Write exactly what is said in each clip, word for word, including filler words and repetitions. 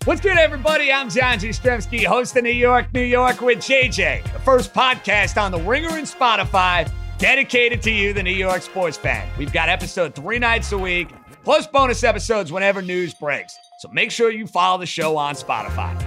What's good, everybody? I'm John Jastrzemski, host of New York, New York with J J, the first podcast on the Ringer and Spotify dedicated to you, the New York sports fan. We've got episode three nights a week, plus bonus episodes whenever news breaks. So make sure you follow the show on Spotify.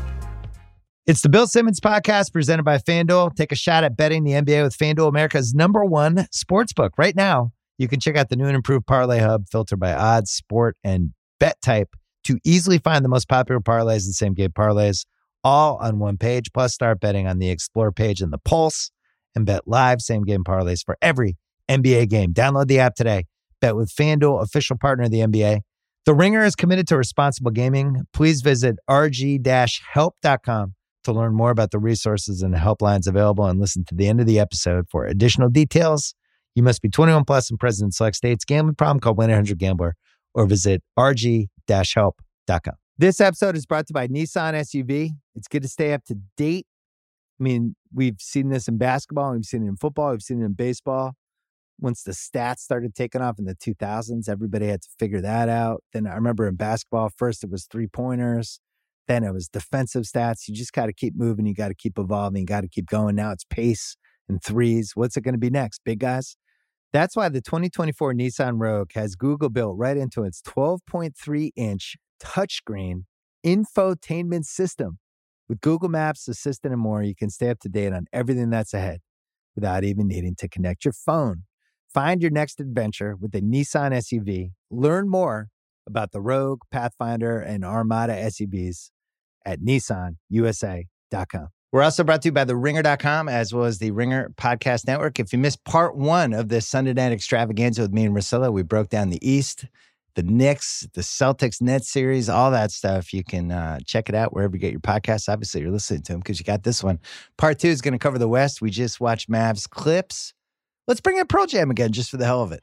It's the Bill Simmons podcast presented by FanDuel. Take a shot at betting the N B A with FanDuel, America's number one sports book. Right now, you can check out the new and improved Parlay Hub filtered by odds, sport, and bet type to easily find the most popular parlays and same-game parlays all on one page. Plus, start betting on the Explore page and the Pulse and bet live same-game parlays for every N B A game. Download the app today. Bet with FanDuel, official partner of the N B A. The Ringer is committed to responsible gaming. Please visit r g dash help dot com to learn more about the resources and helplines available and listen to the end of the episode for additional details. You must be twenty-one plus and present in select states. Gambling problem? Call one eight hundred gambler or visit r g dash help dot com. This episode is brought to you by Nissan S U V. It's good to stay up to date. I mean, we've seen this in basketball. We've seen it in football. We've seen it in baseball. Once the stats started taking off in the two thousands, everybody had to figure that out. Then I remember in basketball, first it was three-pointers. Then it was defensive stats. You just got to keep moving. You got to keep evolving. You got to keep going. Now it's pace and threes. What's it going to be next, big guys? That's why the twenty twenty-four Nissan Rogue has Google built right into its twelve point three inch touchscreen infotainment system. With Google Maps, Assistant, and more, you can stay up to date on everything that's ahead without even needing to connect your phone. Find your next adventure with the Nissan S U V. Learn more about the Rogue, Pathfinder, and Armada S U Vs at nissan u s a dot com. We're also brought to you by the ringer dot com as well as the Ringer Podcast Network. If you missed part one of this Sunday night extravaganza with me and Russillo, we broke down the East, the Knicks, the Celtics Nets series, all that stuff. You can uh, check it out wherever you get your podcasts. Obviously, you're listening to them because you got this one. Part two is going to cover the West. We just watched Mavs clips. Let's bring in Pearl Jam again just for the hell of it.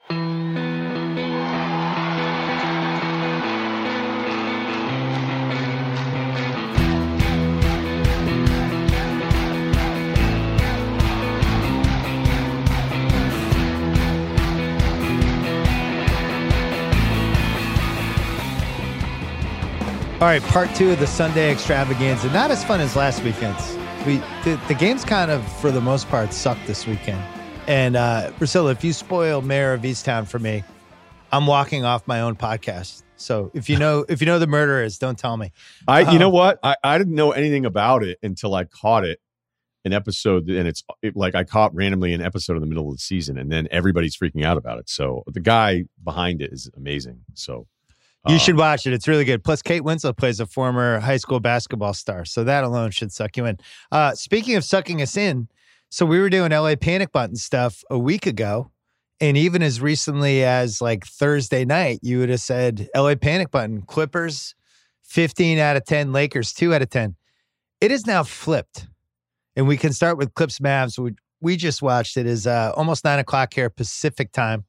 All right, part two of the Sunday extravaganza. Not as fun as last weekend's. We the, the games kind of, for the most part, sucked this weekend. And uh, Priscilla, if you spoil Mayor of Easttown for me, I'm walking off my own podcast. So if you know if you know the murderers, don't tell me. I, um, you know what? I, I didn't know anything about it until I caught it, an episode, and it's it, like I caught randomly an episode in the middle of the season, and then everybody's freaking out about it. So the guy behind it is amazing. So. You should watch it. It's really good. Plus, Kate Winslet plays a former high school basketball star. So that alone should suck you in. Uh, speaking of sucking us in, so we were doing L A Panic Button stuff a week ago. And even as recently as like Thursday night, you would have said L A Panic Button, Clippers, fifteen out of ten, Lakers, two out of ten. It is now flipped. And we can start with Clips Mavs. We, we just watched it. It is uh, almost nine o'clock here, Pacific time.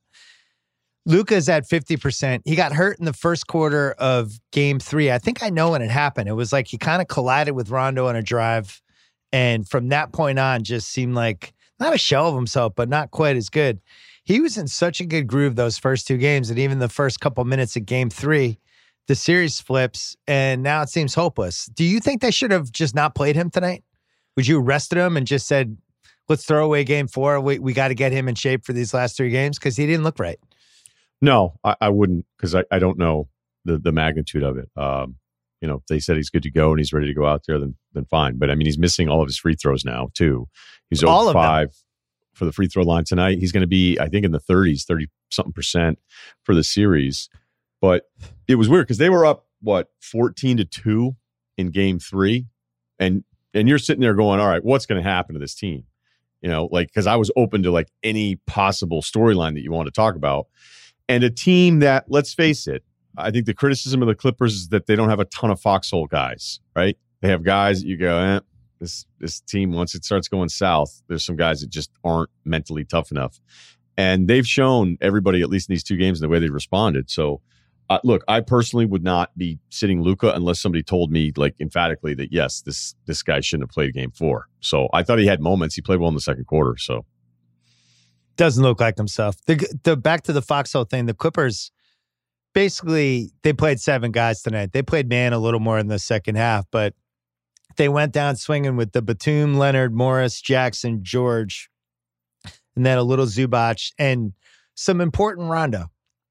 Luka's at fifty percent. He got hurt in the first quarter of game three. I think I know when it happened. It was like he kind of collided with Rondo on a drive. And from that point on, just seemed like not a shell of himself, but not quite as good. He was in such a good groove those first two games. And even the first couple minutes of game three, the series flips. And now it seems hopeless. Do you think they should have just not played him tonight? Would you have rested him and just said, let's throw away game four. We, we got to get him in shape for these last three games? Because he didn't look right. No, I, I wouldn't, because I, I don't know the, the magnitude of it. Um, you know, if they said he's good to go and he's ready to go out there, then then fine. But I mean, he's missing all of his free throws now too. He's all over five them. For the free throw line tonight. He's going to be, I think, in the thirties, thirty something percent for the series. But it was weird because they were up what fourteen to two in game three, and and you're sitting there going, all right, what's going to happen to this team? You know, like because I was open to like any possible storyline that you want to talk about. And a team that, let's face it, I think the criticism of the Clippers is that they don't have a ton of foxhole guys, right? They have guys that you go, eh, this this team, once it starts going south, there's some guys that just aren't mentally tough enough. And they've shown everybody, at least in these two games, the way they responded. So, uh, look, I personally would not be sitting Luka unless somebody told me, like, emphatically that, yes, this this guy shouldn't have played game four. So I thought he had moments. He played well in the second quarter, so. Doesn't look like himself. The, the back to the foxhole thing, the Clippers, basically they played seven guys tonight. They played man a little more in the second half, but they went down swinging with the Batum, Leonard, Morris, Jackson, George, and then a little Zubac and some important Rondo.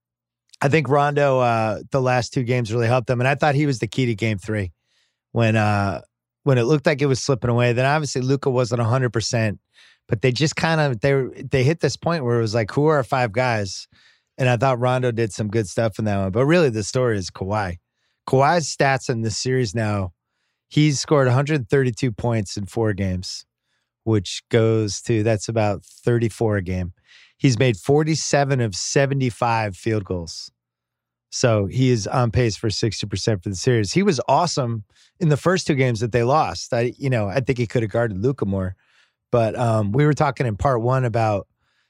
I think Rondo, uh, the last two games really helped them, and I thought he was the key to game three when uh, when it looked like it was slipping away. Then obviously Luka wasn't one hundred percent, but they just kind of they they hit this point where it was like, who are our five guys? And I thought Rondo did some good stuff in that one. But really the story is Kawhi. Kawhi's stats in this series now, he's scored one hundred thirty-two points in four games, which goes to, that's about thirty-four a game. He's made forty-seven of seventy-five field goals. So he is on pace for sixty percent for the series. He was awesome in the first two games that they lost. I, you know, I think he could have guarded Luka more. But um, we were talking in part one about,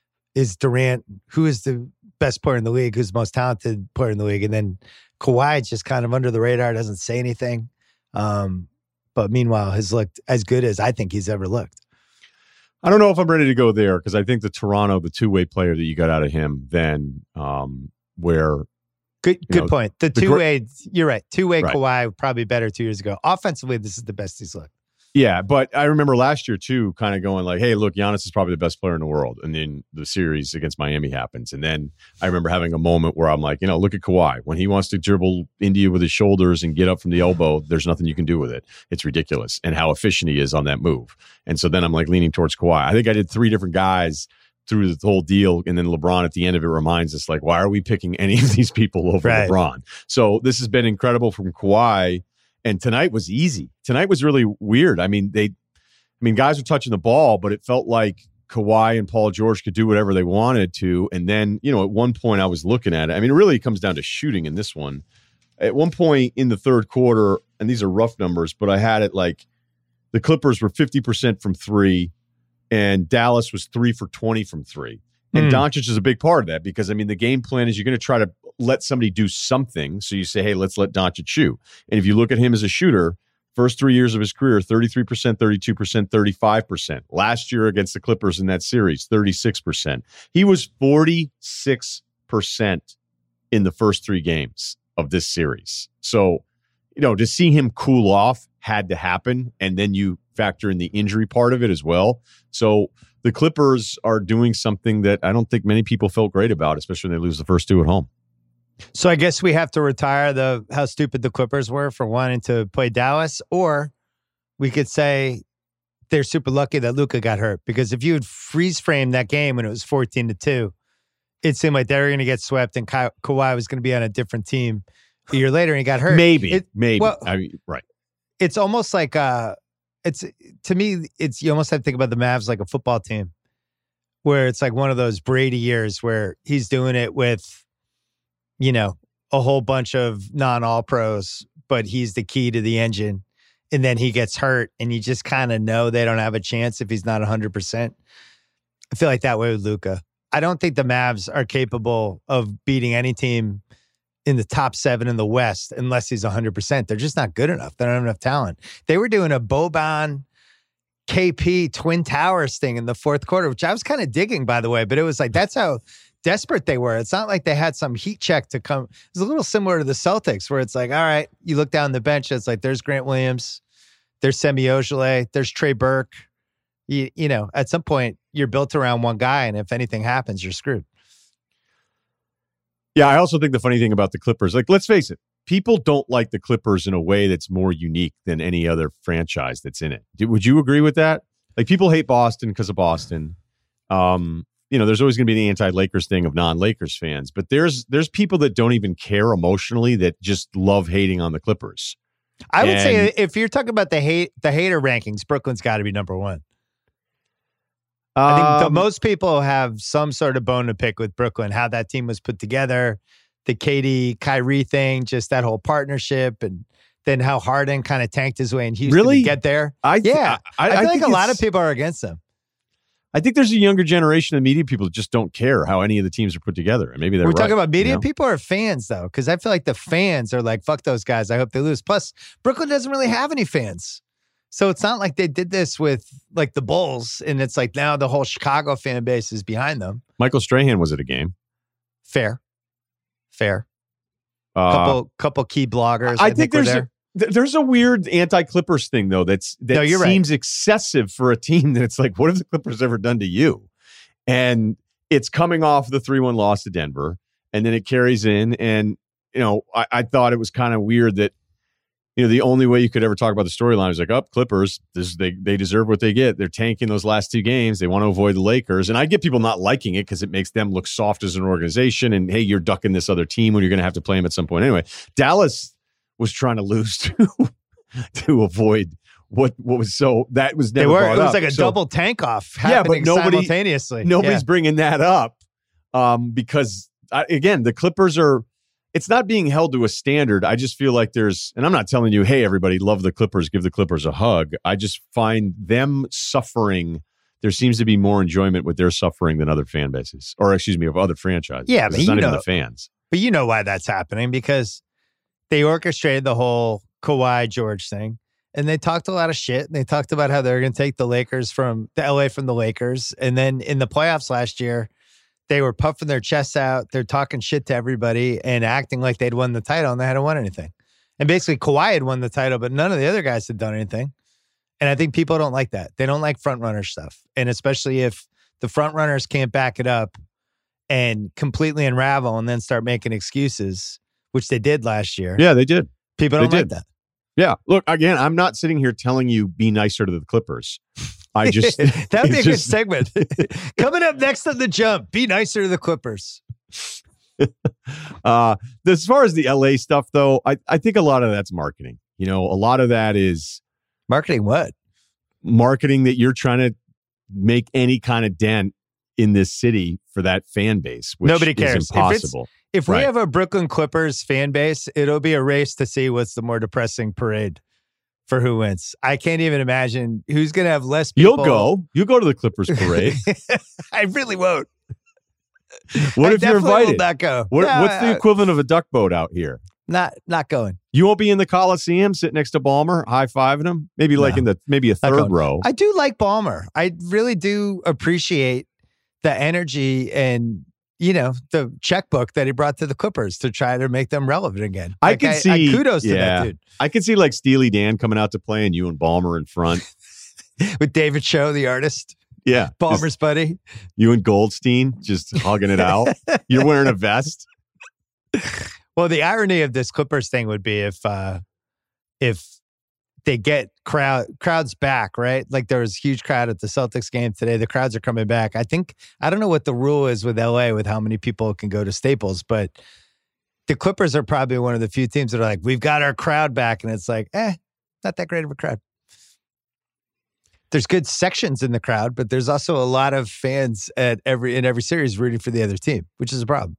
is Durant, who is the best player in the league, who's the most talented player in the league? And then Kawhi just kind of under the radar, doesn't say anything. Um, but meanwhile, has looked as good as I think he's ever looked. I don't know if I'm ready to go there because I think the Toronto, the two-way player that you got out of him then um, where... Good good know, point. The, the two-way, gr- you're right. Two-way right. Kawhi, probably better two years ago. Offensively, this is the best he's looked. Yeah, but I remember last year, too, kind of going like, hey, look, Giannis is probably the best player in the world. And then the series against Miami happens. And then I remember having a moment where I'm like, you know, look at Kawhi. When he wants to dribble into you with his shoulders and get up from the elbow, there's nothing you can do with it. It's ridiculous. And how efficient he is on that move. And so then I'm like leaning towards Kawhi. I think I did three different guys through the whole deal. And then LeBron at the end of it reminds us, like, why are we picking any of these people over right. LeBron? So this has been incredible from Kawhi. And tonight was easy. Tonight was really weird. I mean, they, I mean, guys were touching the ball, but it felt like Kawhi and Paul George could do whatever they wanted to. And then, you know, at one point I was looking at it. I mean, it really comes down to shooting in this one. At one point in the third quarter, and these are rough numbers, but I had it like the Clippers were fifty percent from three and Dallas was three for twenty from three. And mm. Doncic is a big part of that because, I mean, the game plan is you're going to try to let somebody do something. So you say, hey, let's let Doncic shoot. And if you look at him as a shooter, first three years of his career, thirty-three percent, thirty-two percent, thirty-five percent. Last year against the Clippers in that series, thirty-six percent. He was forty-six percent in the first three games of this series. So, you know, to see him cool off had to happen. And then you factor in the injury part of it as well. So the Clippers are doing something that I don't think many people felt great about, especially when they lose the first two at home. So I guess we have to retire the how stupid the Clippers were for wanting to play Dallas, or we could say they're super lucky that Luka got hurt, because if you would freeze frame that game when it was fourteen to two, it seemed like they were going to get swept and Ka- Kawhi was going to be on a different team a year later and he got hurt. Maybe, it, maybe. Well, I mean, right. It's almost like uh, it's to me, it's you almost have to think about the Mavs like a football team, where it's like one of those Brady years where he's doing it with, you know, a whole bunch of non-all pros, but he's the key to the engine. And then he gets hurt and you just kind of know they don't have a chance if he's not one hundred percent. I feel like that way with Luka. I don't think the Mavs are capable of beating any team in the top seven in the West unless he's one hundred percent. They're just not good enough. They don't have enough talent. They were doing a Boban K P Twin Towers thing in the fourth quarter, which I was kind of digging, by the way, but it was like, that's how desperate they were. It's not like they had some heat check to come. It's a little similar to the Celtics where it's like, all right, you look down the bench, it's like, there's Grant Williams, there's Semi Ojeleye, there's Trey Burke. You, you know, at some point you're built around one guy, and if anything happens, you're screwed. Yeah, I also think the funny thing about the Clippers, like, let's face it, people don't like the Clippers in a way that's more unique than any other franchise that's in it. Would you agree with that? Like, people hate Boston because of Boston. Um, you know, there's always going to be the anti-Lakers thing of non-Lakers fans, but there's there's people that don't even care emotionally that just love hating on the Clippers. I would and, say if you're talking about the hate the hater rankings, Brooklyn's got to be number one. Um, I think the, most people have some sort of bone to pick with Brooklyn, how that team was put together, the K D Kyrie thing, just that whole partnership, and then how Harden kind of tanked his way in Houston really? to get there. I th- yeah, I, I, I feel I like a lot of people are against them. I think there's a younger generation of media people that just don't care how any of the teams are put together. And maybe they're We're right, talking about media you know? people or fans, though, because I feel like the fans are like, fuck those guys. I hope they lose. Plus, Brooklyn doesn't really have any fans. So it's not like they did this with like the Bulls, and it's like now the whole Chicago fan base is behind them. Michael Strahan was at a game. Fair. Fair. Uh, couple couple key bloggers. I, I I think, think there's there. a, th- there's a weird anti-Clippers thing though that's that no, you're seems right. excessive for a team that it's like, what have the Clippers ever done to you? And it's coming off the three one loss to Denver, and then it carries in. And you know, I, I thought it was kind of weird that you know the only way you could ever talk about the storyline was like, up oh, Clippers, this they they deserve what they get. They're tanking those last two games. They want to avoid the Lakers, and I get people not liking it because it makes them look soft as an organization. And hey, you're ducking this other team when you're going to have to play them at some point anyway. Dallas was trying to lose to to avoid what what was so that was never they were. brought It was up. like a So, double tank off yeah, but happening nobody simultaneously. nobody's Yeah. bringing that up um, because I, again, the Clippers are. It's not being held to a standard. I just feel like there's, and I'm not telling you, hey, everybody, love the Clippers, give the Clippers a hug. I just find them suffering. There seems to be more enjoyment with their suffering than other fan bases, or excuse me, of other franchises. Yeah, but it's not you even know- the fans. But you know why that's happening, because they orchestrated the whole Kawhi George thing, and they talked a lot of shit. And they talked about how they're going to take the Lakers from the L A from the Lakers, and then in the playoffs last year, they were puffing their chests out. They're talking shit to everybody and acting like they'd won the title, and they hadn't won anything. And basically, Kawhi had won the title, but none of the other guys had done anything. And I think people don't like that. They don't like front runner stuff, and especially if the front runners can't back it up and completely unravel and then start making excuses, which they did last year. Yeah, they did. People They don't like did. that. Yeah. Look, again, I'm not sitting here telling you be nicer to the Clippers. I just that would be a it's good just- segment. Coming up next on The Jump, be nicer to the Clippers. uh, as far as the L A stuff, though, I, I think a lot of that's marketing. You know, a lot of that is Marketing what? marketing that you're trying to make any kind of dent in this city for that fan base, which Nobody is cares. If it's- impossible. If we Right. have a Brooklyn Clippers fan base, it'll be a race to see what's the more depressing parade for who wins. I can't even imagine who's going to have less people. You'll go. You go to the Clippers parade. I really won't. What I if you're definitely will invited? not go. What, No, what's the I- equivalent of a duck boat out here? Not not going. You won't be in the Coliseum sitting next to Ballmer, high fiving him. Maybe like No. in the maybe a Not third going. row. I do like Ballmer. I really do appreciate the energy and, you know, the checkbook that he brought to the Clippers to try to make them relevant again. I Like, can see- kudos to yeah. that dude. I could see like Steely Dan coming out to play and you and Ballmer in front. With David Cho, the artist, Yeah, just Ballmer's buddy. you and Goldstein just hugging it out. You're wearing a vest. Well, the irony of this Clippers thing would be if uh, if they get crowd crowds back, right? Like there was a huge crowd at the Celtics game today. The crowds are coming back. I think I don't know what the rule is with L A with how many people can go to Staples, but the Clippers are probably one of the few teams that are like, we've got our crowd back, and it's like, eh, not that great of a crowd. There's good sections in the crowd, but there's also a lot of fans at every in every series rooting for the other team, which is a problem.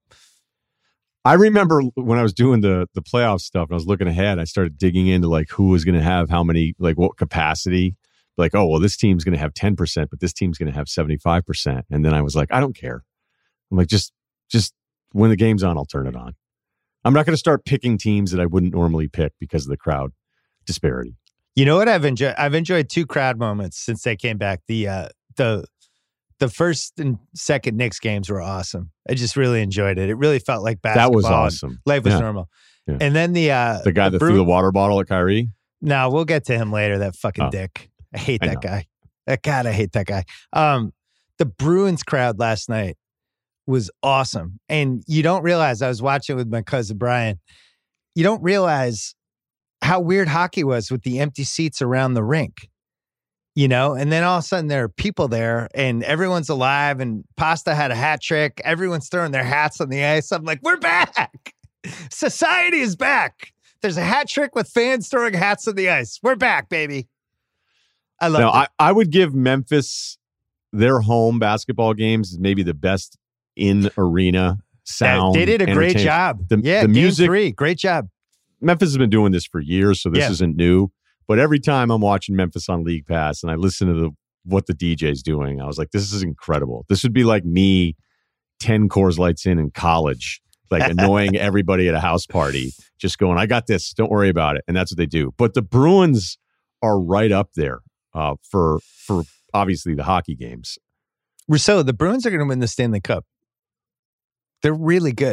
I remember when I was doing the the playoff stuff and I was looking ahead, I started digging into like who was going to have how many, like what capacity. Like, oh, well, this team's going to have ten percent, but this team's going to have seventy-five percent. And then I was like, I don't care. I'm like, just, just when the game's on, I'll turn it on. I'm not going to start picking teams that I wouldn't normally pick because of the crowd disparity. You know what I've enjoyed? I've enjoyed two crowd moments since they came back. The uh, the the first and second Knicks games were awesome. I just really enjoyed it. It really felt like basketball. That was and awesome. Life was Yeah. normal. Yeah. And then the uh, The guy that Bru- threw the water bottle at Kyrie. No, we'll get to him later. That fucking Oh. dick. I hate I that know. guy. That God, I hate that guy. Um, the Bruins crowd last night was awesome, and you don't realize. I was watching with my cousin Brian. You don't realize how weird hockey was with the empty seats around the rink, you know? And then all of a sudden there are people there and everyone's alive, and Pasta had a hat trick. Everyone's throwing their hats on the ice. I'm like, we're back. Society is back. There's a hat trick with fans throwing hats on the ice. We're back, baby. I love No, it. I, I would give Memphis their home basketball games is maybe the best in arena sound. They did a great entertainment. job. The- yeah, the game music- three, great job. Memphis has been doing this for years, so this Yeah. isn't new. But every time I'm watching Memphis on League Pass and I listen to the what the D J's doing, I was like, this is incredible. This would be like me ten Coors Lights in in college, like annoying everybody at a house party, just going, I got this, don't worry about it. And that's what they do. But the Bruins are right up there uh, for for obviously the hockey games. Rousseau, the Bruins are going to win the Stanley Cup. They're really good.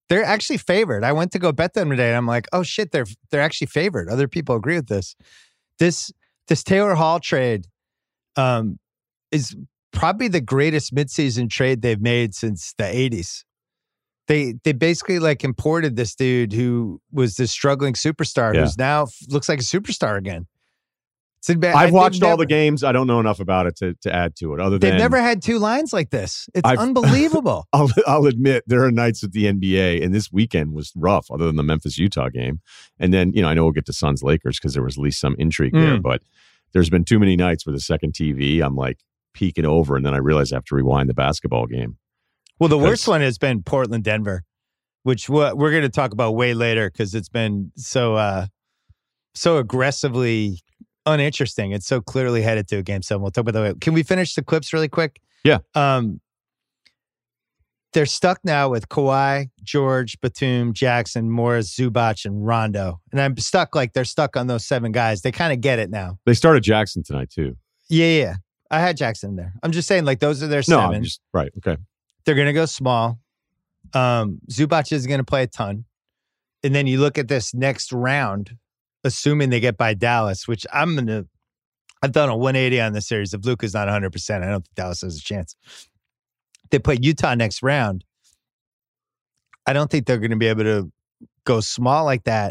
They're actually favored. I went to go bet them today, and I'm like, oh shit, they're they're actually favored. Other people agree with this. This this Taylor Hall trade um, is probably the greatest midseason trade they've made since the eighties. They they basically like imported this dude who was this struggling superstar yeah. who's now looks like a superstar again. It's a, I've watched never, all the games. I don't know enough about it to, to add to it. Other they've than never had two lines like this. It's I've, unbelievable. I'll I'll admit there are nights at the N B A, and this weekend was rough. Other than the Memphis Utah game, and then you know I know we'll get to Suns Lakers because there was at least some intrigue mm. there. But there's been too many nights where the second T V I'm like peeking over, and then I realize I have to rewind the basketball game. Well, the worst one has been Portland Denver, which we're going to talk about way later because it's been so uh, so aggressively uninteresting. It's so clearly headed to a game seven. We'll talk about that. Can we finish the clips really quick? Yeah. Um, they're stuck now with Kawhi, George, Batum, Jackson, Morris, Zubac, and Rondo. And I'm stuck like they're stuck on those seven guys. They kind of get it now. They started Jackson tonight too. Yeah, yeah. I had Jackson there. I'm just saying like those are their no, seven. I'm just, right. Okay. They're going to go small. Um, Zubac is going to play a ton. And then you look at this next round, assuming they get by Dallas, which I'm going to, I've done a one eighty on this series. If Luka's not one hundred percent, I don't think Dallas has a chance. They play Utah next round. I don't think they're going to be able to go small like that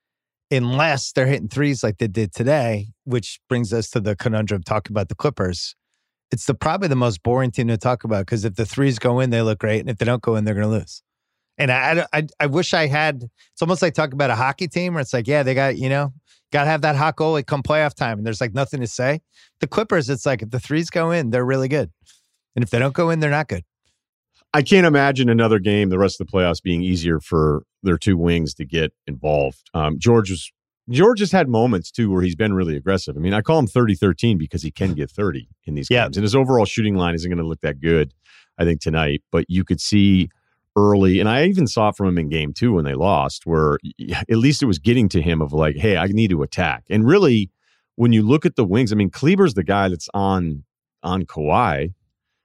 unless they're hitting threes like they did today, which brings us to the conundrum talking about the Clippers. It's the probably the most boring team to talk about because if the threes go in, they look great. And if they don't go in, they're going to lose. And I, I, I wish I had, it's almost like talking about a hockey team where it's like, yeah, they got, you know, got to have that hot goalie come playoff time. And there's like nothing to say. The Clippers, it's like if the threes go in, they're really good. And if they don't go in, they're not good. I can't imagine another game, the rest of the playoffs being easier for their two wings to get involved. Um, George was, George has had moments too where he's been really aggressive. I mean, I call him thirty thirteen because he can get thirty in these yeah. games. And his overall shooting line isn't going to look that good, I think, tonight. But you could see early, and I even saw it from him in game two when they lost, where at least it was getting to him of like, hey, I need to attack. And really, when you look at the wings, I mean, Kleber's the guy that's on on Kawhi.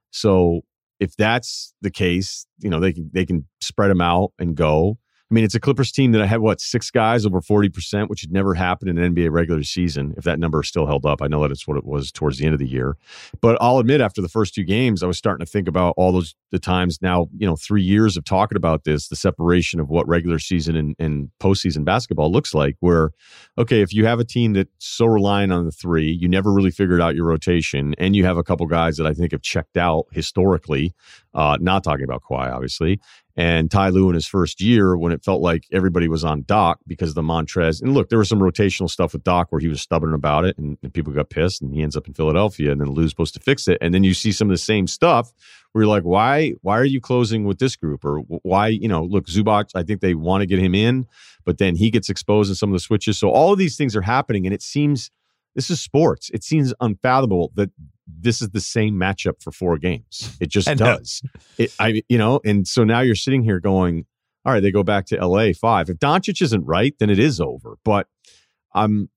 So if that's the case, you know, they can they can spread them out and go. I mean, it's a Clippers team that had, what, six guys over forty percent, which had never happened in an N B A regular season, if that number is still held up. I know that it's what it was towards the end of the year. But I'll admit, after the first two games, I was starting to think about all those the times now, you know, three years of talking about this, the separation of what regular season and, and postseason basketball looks like, where, okay, if you have a team that's so reliant on the three, you never really figured out your rotation, and you have a couple guys that I think have checked out historically, uh, not talking about Kawhi, obviously, and Ty Lue in his first year when it felt like everybody was on Doc because of the Montrez. And look, there was some rotational stuff with Doc where he was stubborn about it and, and people got pissed and he ends up in Philadelphia and then Lue's supposed to fix it. And then you see some of the same stuff where you're like, why, why are you closing with this group? Or why, you know, look, Zubac, I think they want to get him in, but then he gets exposed in some of the switches. So all of these things are happening and it seems, this is sports. It seems unfathomable that this is the same matchup for four games. It just does. It, I, you know, and so now you're sitting here going, all right, they go back to L A five. If Doncic isn't right, then it is over. But I'm,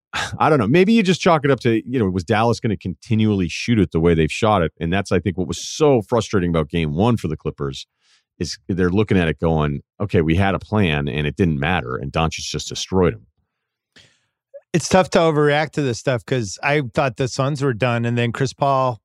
I don't know. Maybe you just chalk it up to, you know, was Dallas going to continually shoot it the way they've shot it? And that's, I think, what was so frustrating about game one for the Clippers is they're looking at it going, okay, we had a plan and it didn't matter. And Doncic just destroyed him. It's tough to overreact to this stuff because I thought the Suns were done. And then Chris Paul,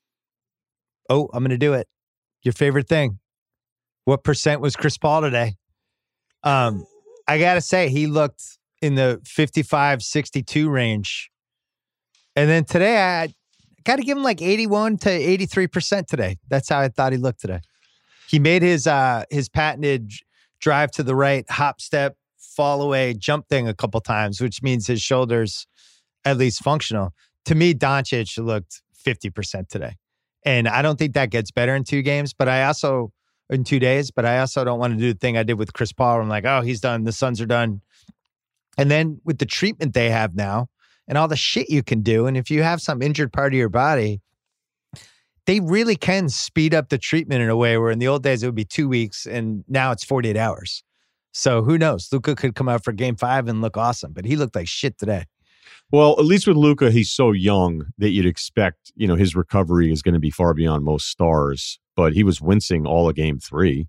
oh, I'm going to do it. Your favorite thing. What percent was Chris Paul today? Um, I got to say, he looked in the fifty-five, sixty-two range. And then today, I got to give him like eighty-one to eighty-three percent today. That's how I thought he looked today. He made his uh, his patented drive to the right, hop step, fall away, jump thing a couple times, which means his shoulders at least functional. To me, Doncic looked fifty percent today. And I don't think that gets better in two games, but I also, in two days, but I also don't want to do the thing I did with Chris Paul. Where I'm like, oh, he's done. The Suns are done. And then with the treatment they have now and all the shit you can do, and if you have some injured part of your body, they really can speed up the treatment in a way where in the old days it would be two weeks and now it's forty-eight hours. So who knows? Luka could come out for game five and look awesome, but he looked like shit today. Well, at least with Luka, he's so young that you'd expect, you know, his recovery is going to be far beyond most stars, but he was wincing all of game three.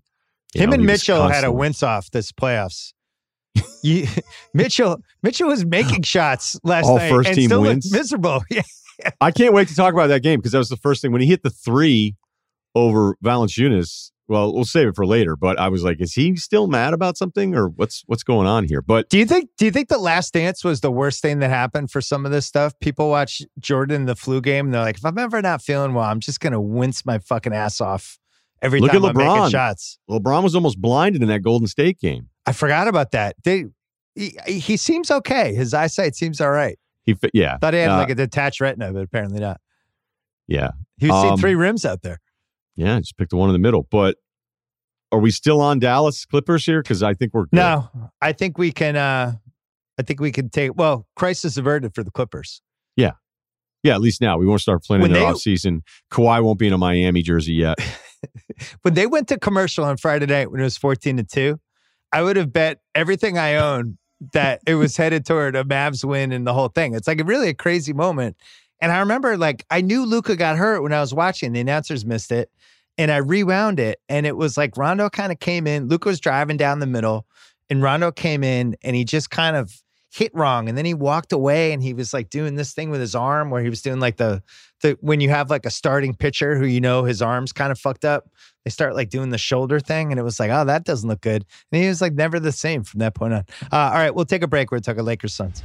Him know, and Mitchell had a wince-off this playoffs. you, Mitchell Mitchell was making shots last All night first and team still wins. looked miserable. Yeah. I can't wait to talk about that game because that was the first thing. When he hit the three over Valanciunas, well, we'll save it for later, but I was like, is he still mad about something or what's what's going on here? But do you think do you think the Last Dance was the worst thing that happened for some of this stuff? People watch Jordan the flu game and they're like, if I'm ever not feeling well, I'm just going to wince my fucking ass off every Look time at I'm LeBron. making shots. LeBron was almost blinded in that Golden State game. I forgot about that. They he, he seems okay. His eyesight seems all right. He yeah. Thought he had uh, like a detached retina, but apparently not. Yeah. He was seeing um, three rims out there. Yeah, just picked the one in the middle. But are we still on Dallas Clippers here? Because I think we're good. No, I think we can. Uh, I think we can take. Well, crisis averted for the Clippers. Yeah, yeah. At least now we won't start planning When their they- off season. Kawhi won't be in a Miami jersey yet. When they went to commercial on Friday night when it was fourteen to two, I would have bet everything I own that it was headed toward a Mavs win and the whole thing. It's like a really a crazy moment. And I remember, like, I knew Luka got hurt when I was watching. The announcers missed it. And I rewound it. And it was like Rondo kind of came in. Luka was driving down the middle. And Rondo came in and he just kind of hit wrong. And then he walked away and he was like doing this thing with his arm where he was doing like the, the when you have like a starting pitcher who you know his arm's kind of fucked up. They start like doing the shoulder thing. And it was like, oh, that doesn't look good. And he was like never the same from that point on. Uh, all right, we'll take a break. We're talking Lakers Suns.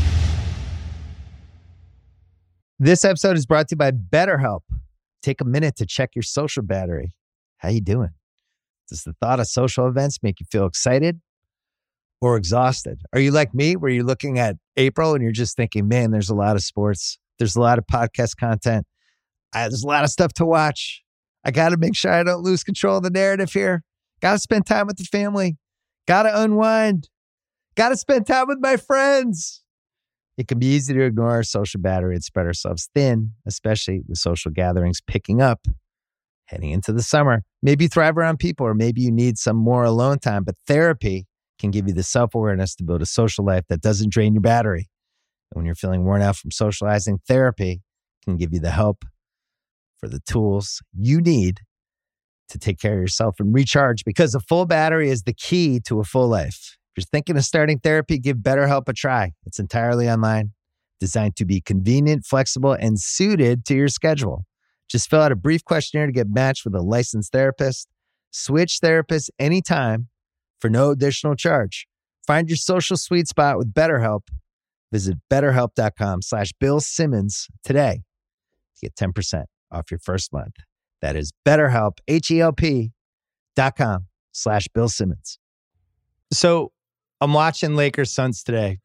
This episode is brought to you by BetterHelp. Take a minute to check your social battery. How you doing? Does the thought of social events make you feel excited or exhausted? Are you like me, where you're looking at April and you're just thinking, man, there's a lot of sports. There's a lot of podcast content. I, there's a lot of stuff to watch. I got to make sure I don't lose control of the narrative here. Got to spend time with the family. Got to unwind. Got to spend time with my friends. It can be easy to ignore our social battery and spread ourselves thin, especially with social gatherings picking up, heading into the summer. Maybe you thrive around people, or maybe you need some more alone time, but therapy can give you the self-awareness to build a social life that doesn't drain your battery. And when you're feeling worn out from socializing, therapy can give you the help for the tools you need to take care of yourself and recharge, because a full battery is the key to a full life. If you're thinking of starting therapy, give BetterHelp a try. It's entirely online, designed to be convenient, flexible, and suited to your schedule. Just fill out a brief questionnaire to get matched with a licensed therapist. Switch therapists anytime for no additional charge. Find your social sweet spot with BetterHelp. Visit betterhelp.com slash Bill Simmons today to get ten percent off your first month. That is BetterHelp, H-E-L-P dot com slash Bill Simmons. So I'm watching Lakers Suns today.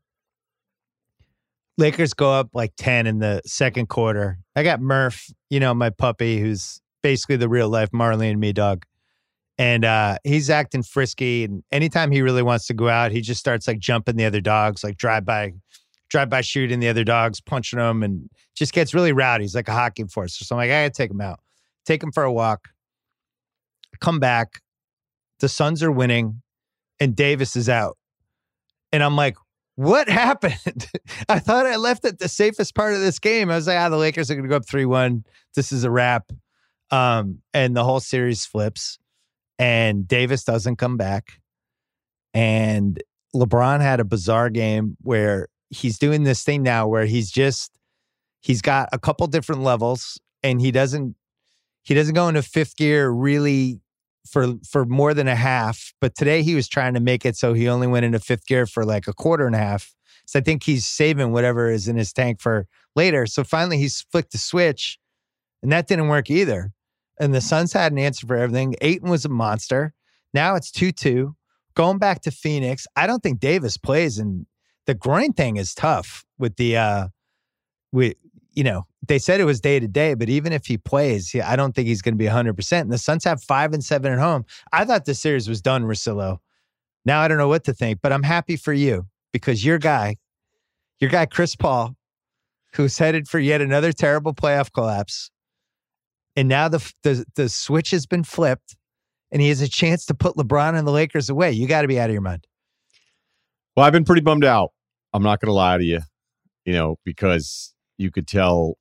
Lakers go up like ten in the second quarter. I got Murph, you know, my puppy, who's basically the real life Marley and me dog. And uh, he's acting frisky. And anytime he really wants to go out, he just starts like jumping the other dogs, like drive by, drive by shooting the other dogs, punching them, and just gets really rowdy. He's like a hockey enforcer. So I'm like, I gotta take him out. Take him for a walk. Come back. The Suns are winning, and Davis is out. And I'm like, what happened? I thought I left at the safest part of this game. I was like, ah, the Lakers are going to go up three one. This is a wrap. Um, and the whole series flips. And Davis doesn't come back. And LeBron had a bizarre game where he's doing this thing now where he's just, he's got a couple different levels, and he doesn't, he doesn't go into fifth gear really for for more than a half. But today he was trying to make it so he only went into fifth gear for like a quarter and a half. So I think he's saving whatever is in his tank for later. So finally he's flicked the switch, and that didn't work either. And the Suns had an answer for everything. Ayton was a monster. Now it's two two. Going back to Phoenix, I don't think Davis plays, and the groin thing is tough with the uh with you know, they said it was day to day, but even if he plays, yeah, I don't think he's going to be one hundred percent. And the Suns have five and seven at home. I thought the series was done, Russillo. Now I don't know what to think, but I'm happy for you, because your guy, your guy, Chris Paul, who's headed for yet another terrible playoff collapse. And now the, the, the switch has been flipped, and he has a chance to put LeBron and the Lakers away. You got to be out of your mind. Well, I've been pretty bummed out. I'm not going to lie to you, you know, because you could tell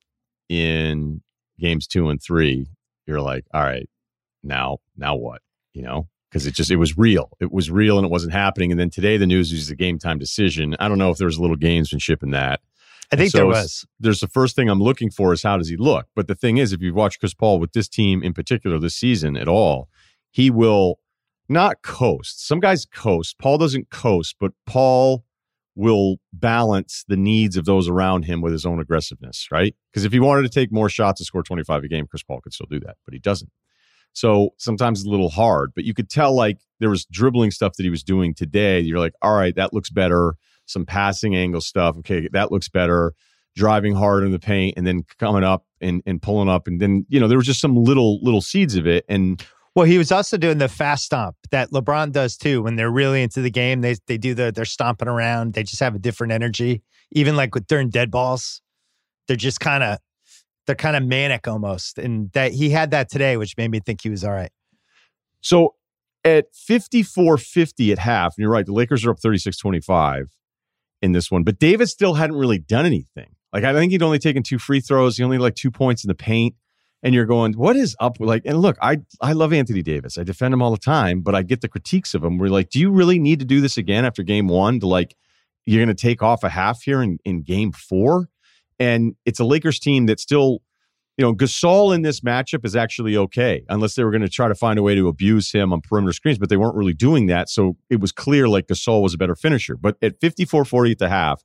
in games two and three, you're like, all right, now, now what? You know, because it just, it was real. It was real and it wasn't happening. And then today the news is a game time decision. I don't know if there was a little gamesmanship in that. I think so there was. There's the first thing I'm looking for is how does he look? But the thing is, if you've watched Chris Paul with this team in particular this season at all, he will not coast. Some guys coast. Paul doesn't coast, but Paul will balance the needs of those around him with his own aggressiveness, right? Because if he wanted to take more shots and score twenty-five a game, Chris Paul could still do that, but he doesn't. So sometimes it's a little hard, but you could tell like there was dribbling stuff that he was doing today. You're like, all right, that looks better. Some passing angle stuff. Okay, that looks better. Driving hard in the paint and then coming up and, and pulling up. And then, you know, there was just some little, little seeds of it. And well, he was also doing the fast stomp that LeBron does too. When they're really into the game, they they do the, they're stomping around. They just have a different energy. Even like with during dead balls, they're just kind of, they're kind of manic almost. And that he had that today, which made me think he was all right. So at fifty-four fifty at half, and you're right, the Lakers are up thirty-six twenty-five in this one, but Davis still hadn't really done anything. Like, I think he'd only taken two free throws. He only like two points in the paint. And you're going, what is up with like, and look, I, I love Anthony Davis. I defend him all the time, but I get the critiques of him. We're like, do you really need to do this again after game one to like, you're going to take off a half here in, in game four? And it's a Lakers team that still, you know, Gasol in this matchup is actually okay, unless they were going to try to find a way to abuse him on perimeter screens, but they weren't really doing that. So it was clear like Gasol was a better finisher. But at fifty-four forty at the half,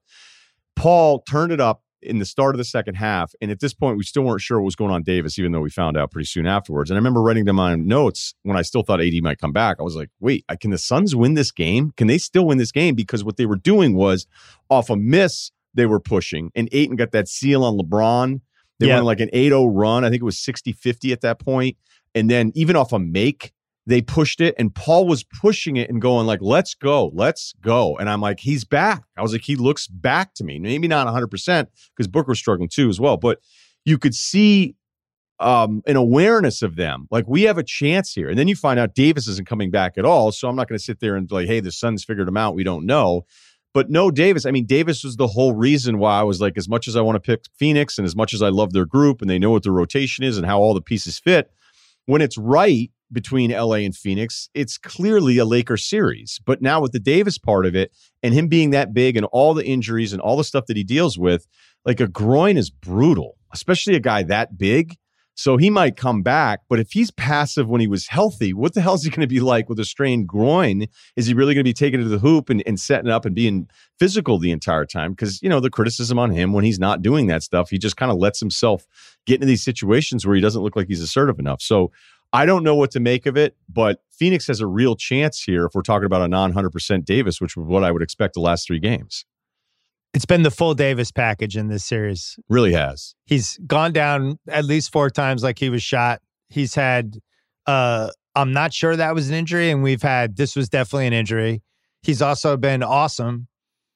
Paul turned it up in the start of the second half. And at this point, we still weren't sure what was going on Davis, even though we found out pretty soon afterwards. And I remember writing them on notes when I still thought A D might come back. I was like, wait, can the Suns win this game? Can they still win this game? Because what they were doing was off a miss, they were pushing. And Ayton got that seal on LeBron. They yeah. went like an eight oh run. I think it was sixty fifty at that point. And then even off a make, they pushed it. And Paul was pushing it and going like, let's go, let's go. And I'm like, he's back. I was like, he looks back to me. Maybe not one hundred percent because Booker's struggling too as well. But you could see um, an awareness of them. Like, we have a chance here. And then you find out Davis isn't coming back at all. So I'm not going to sit there and like, hey, the Suns figured him out. We don't know. But no, Davis, I mean, Davis was the whole reason why I was like, as much as I want to pick Phoenix and as much as I love their group and they know what their rotation is and how all the pieces fit, when it's right between L A and Phoenix, it's clearly a Lakers series. But now with the Davis part of it and him being that big and all the injuries and all the stuff that he deals with, like a groin is brutal, especially a guy that big. So he might come back, but if he's passive when he was healthy, what the hell is he going to be like with a strained groin? Is he really going to be taking it to the hoop and, and setting up and being physical the entire time? Because, you know, the criticism on him when he's not doing that stuff, he just kind of lets himself get into these situations where he doesn't look like he's assertive enough. So I don't know what to make of it, but Phoenix has a real chance here if we're talking about a non one hundred percent Davis, which was what I would expect the last three games. It's been the full Davis package in this series. Really has. He's gone down at least four times like he was shot. He's had, uh, I'm not sure that was an injury, and we've had, this was definitely an injury. He's also been awesome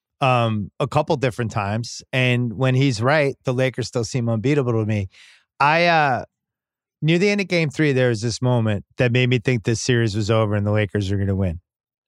um, a couple different times. And when he's right, the Lakers still seem unbeatable to me. I, uh, near the end of game three, there was this moment that made me think this series was over and the Lakers are going to win.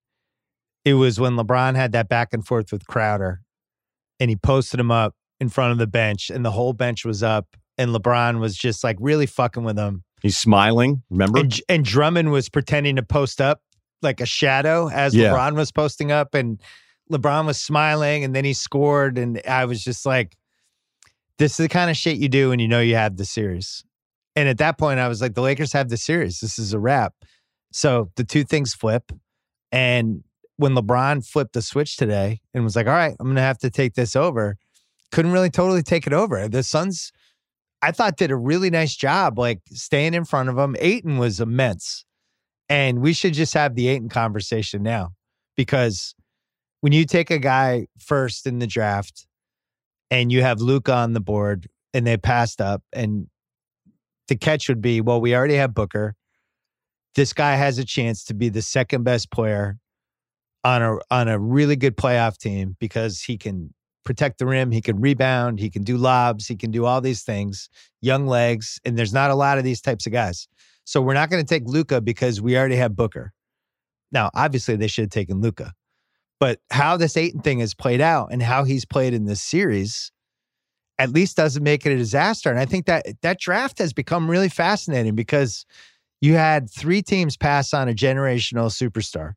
It was when LeBron had that back and forth with Crowder. And he posted him up in front of the bench, and the whole bench was up, and LeBron was just like really fucking with him. He's smiling, remember? And, and Drummond was pretending to post up like a shadow as yeah. LeBron was posting up, and LeBron was smiling, and then he scored, and I was just like, this is the kind of shit you do when you know you have the series. And at that point, I was like, the Lakers have the series. This is a wrap. So the two things flip, and when LeBron flipped the switch today and was like, all right, I'm going to have to take this over, couldn't really totally take it over. The Suns, I thought, did a really nice job, like staying in front of him. Ayton was immense. And we should just have the Ayton conversation now, because when you take a guy first in the draft and you have Luka on the board and they passed up, and the catch would be, well, we already have Booker. This guy has a chance to be the second best player on a on a really good playoff team because he can protect the rim, he can rebound, he can do lobs, he can do all these things, young legs, and there's not a lot of these types of guys. So we're not going to take Luka because we already have Booker. Now, obviously, they should have taken Luka. But how this Ayton thing has played out and how he's played in this series at least doesn't make it a disaster. And I think that that draft has become really fascinating because you had three teams pass on a generational superstar.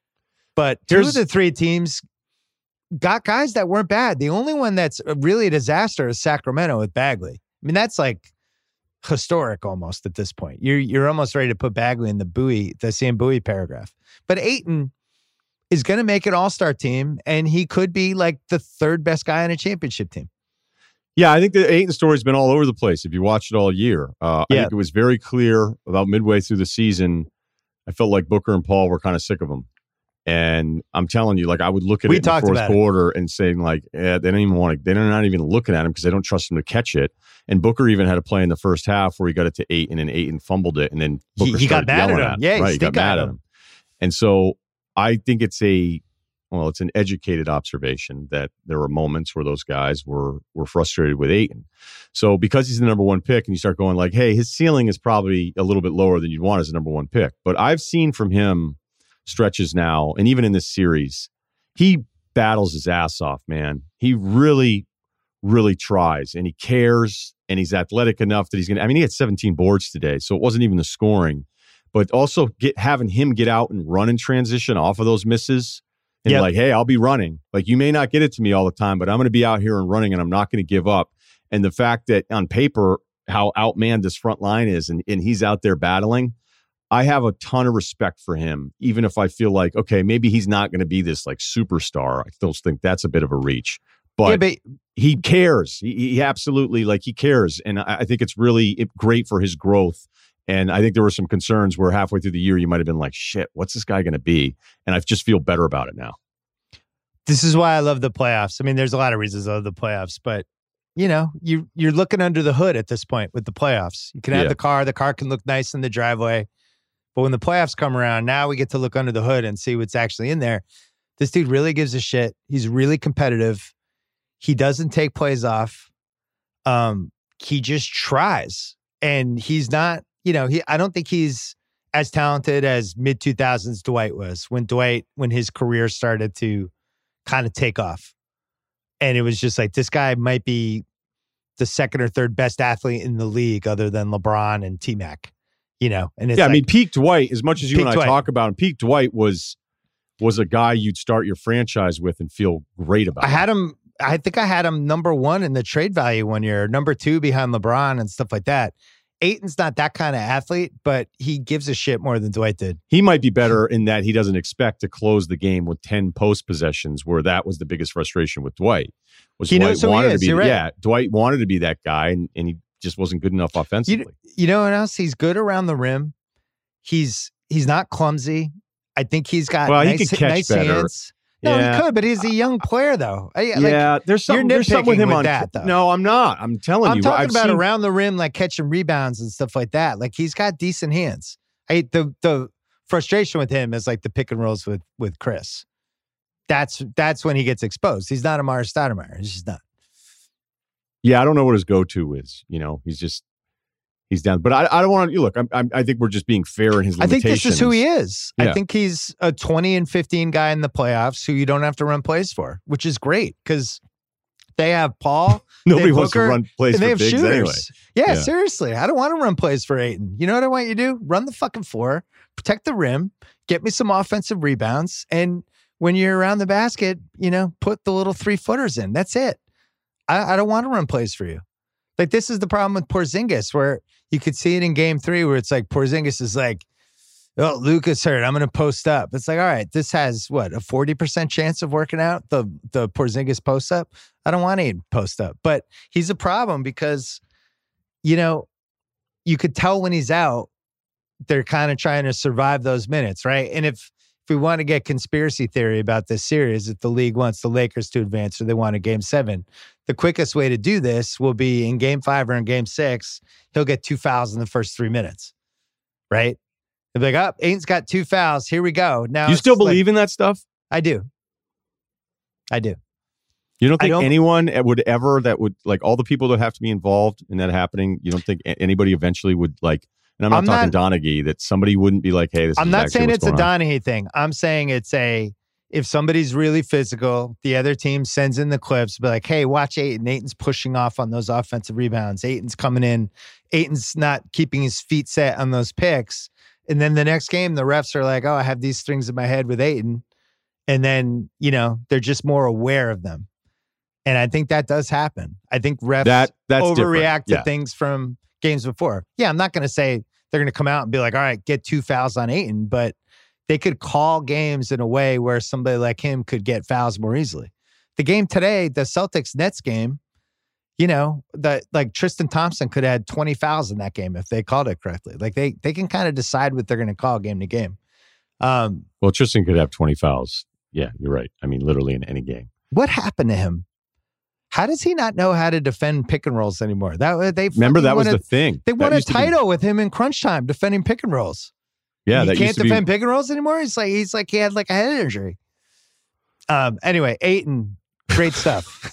But two Here's, of the three teams got guys that weren't bad. The only one that's really a disaster is Sacramento with Bagley. I mean, that's like historic almost at this point. You're you're almost ready to put Bagley in the Bowie, the Sam Bowie paragraph. But Ayton is going to make an all-star team, and he could be like the third best guy on a championship team. Yeah, I think the Ayton story's been all over the place if you watched it all year. Uh, yeah. I think it was very clear about midway through the season. I felt like Booker and Paul were kind of sick of him. And I'm telling you, like, I would look at we it in the fourth about quarter it. and saying, like, eh, they don't even want to, they're not even looking at him because they don't trust him to catch it. And Booker even had a play in the first half where he got it to Ayton and Ayton fumbled it. And then Booker he, he got mad at him. at him. Yeah, right, he got mad at him. him. And so I think it's a, well, it's an educated observation that there were moments where those guys were were frustrated with Ayton. So because he's the number one pick and you start going like, hey, his ceiling is probably a little bit lower than you'd want as a number one pick. But I've seen from him stretches now, and even in this series, he battles his ass off, man. He really, really tries, and he cares, and he's athletic enough that he's going to, I mean, he had seventeen boards today, so it wasn't even the scoring, but also get having him get out and run in transition off of those misses. And yep. like, hey, I'll be running. Like, you may not get it to me all the time, but I'm going to be out here and running, and I'm not going to give up. And the fact that on paper, how outmanned this front line is, and, and he's out there battling, I have a ton of respect for him, even if I feel like, okay, maybe he's not going to be this like superstar. I still think that's a bit of a reach. But, yeah, but he cares. He, he absolutely, like, he cares. And I, I think it's really great for his growth. And I think there were some concerns where halfway through the year, you might have been like, shit, what's this guy going to be? And I just feel better about it now. This is why I love the playoffs. I mean, there's a lot of reasons I love the playoffs, but, you know, you, you're looking under the hood at this point with the playoffs. You can have yeah. the car. The car can look nice in the driveway. But when the playoffs come around, now we get to look under the hood and see what's actually in there. This dude really gives a shit. He's really competitive. He doesn't take plays off. Um, he just tries. And he's not, you know, he I don't think he's as talented as mid two thousands Dwight was, when Dwight, when his career started to kind of take off. And it was just like, this guy might be the second or third best athlete in the league other than LeBron and T-Mac, you know? And it's yeah, like, I mean, peak Dwight, as much as you and I Dwight. talk about him, peak Dwight was was a guy you'd start your franchise with and feel great about. I had him, I think I had him number one in the trade value one year, number two behind LeBron and stuff like that. Ayton's not that kind of athlete, but he gives a shit more than Dwight did. He might be better in that he doesn't expect to close the game with ten post possessions, where that was the biggest frustration with Dwight. Was he Dwight knows who wanted he is. to be, You're right. Yeah, Dwight wanted to be that guy, and, and he just wasn't good enough offensively. You, you know what else? He's good around the rim. He's he's not clumsy. I think he's got well, nice, he could catch nice better. hands. No, yeah. he could, but he's a young player, though. I, like, yeah, there's something, there's something with him with on that, though. No, I'm not. I'm telling I'm you. talking I've about seen, around the rim, like catching rebounds and stuff like that. Like, he's got decent hands. I the the frustration with him is like the pick and rolls with with Chris. That's that's when he gets exposed. He's not Amar'e Stoudemire. He's just not. Yeah, I don't know what his go-to is. You know, he's just he's down. But I, I don't want to look. I'm, I'm, I think we're just being fair in his limitations. I think this is who he is. Yeah. I think he's a twenty and fifteen guy in the playoffs who you don't have to run plays for, which is great because they have Paul. Nobody have wants Booker, to run plays and for they have bigs shooters. anyway. Yeah, Yeah. seriously. I don't want to run plays for Ayton. You know what I want you to do? Run the fucking floor, protect the rim, get me some offensive rebounds, and when you're around the basket, you know, put the little three footers in. That's it. I, I don't want to run plays for you. Like, this is the problem with Porzingis, where you could see it in game three, where it's like Porzingis is like, oh, Luka's hurt, I'm going to post up. It's like, all right, this has what, a forty percent chance of working out, the the Porzingis post up. I don't want to post up, but he's a problem because, you know, you could tell when he's out, they're kind of trying to survive those minutes, right? And if if we want to get conspiracy theory about this series, if the league wants the Lakers to advance or they want a game seven, the quickest way to do this will be in game five or in game six, he'll get two fouls in the first three minutes, right? They'll be like, oh, Ayton's got two fouls. Here we go. Now, You still like, believe in that stuff? I do. I do. You don't think don't- anyone would ever, that would, like, all the people that have to be involved in that happening, you don't think a- anybody eventually would, like, and I'm not I'm talking not- Donaghy, that somebody wouldn't be like, hey, this I'm is not actually saying what's it's a going on. Donaghy thing. I'm saying it's a, if somebody's really physical, the other team sends in the clips, be like, hey, watch Ayton. Ayton's pushing off on those offensive rebounds. Ayton's coming in. Ayton's not keeping his feet set on those picks. And then the next game, the refs are like, oh, I have these strings in my head with Ayton. And then, you know, they're just more aware of them. And I think that does happen. I think refs that, that's overreact to yeah. things from games before. Yeah, I'm not going to say they're going to come out and be like, all right, get two fouls on Ayton, but they could call games in a way where somebody like him could get fouls more easily. The game today, the Celtics-Nets game, you know, that like Tristan Thompson could have had twenty fouls in that game if they called it correctly. Like they they can kind of decide what they're going to call game to game. Um, well, Tristan could have twenty fouls. Yeah, you're right. I mean, literally in any game. What happened to him? How does he not know how to defend pick and rolls anymore? That they remember that was a, the thing. They won that a title with him in crunch time defending pick and rolls. Yeah, he that can't used to defend be... pick and rolls anymore. He's like he's like he had like a head injury. Um. Anyway, Ayton, great stuff.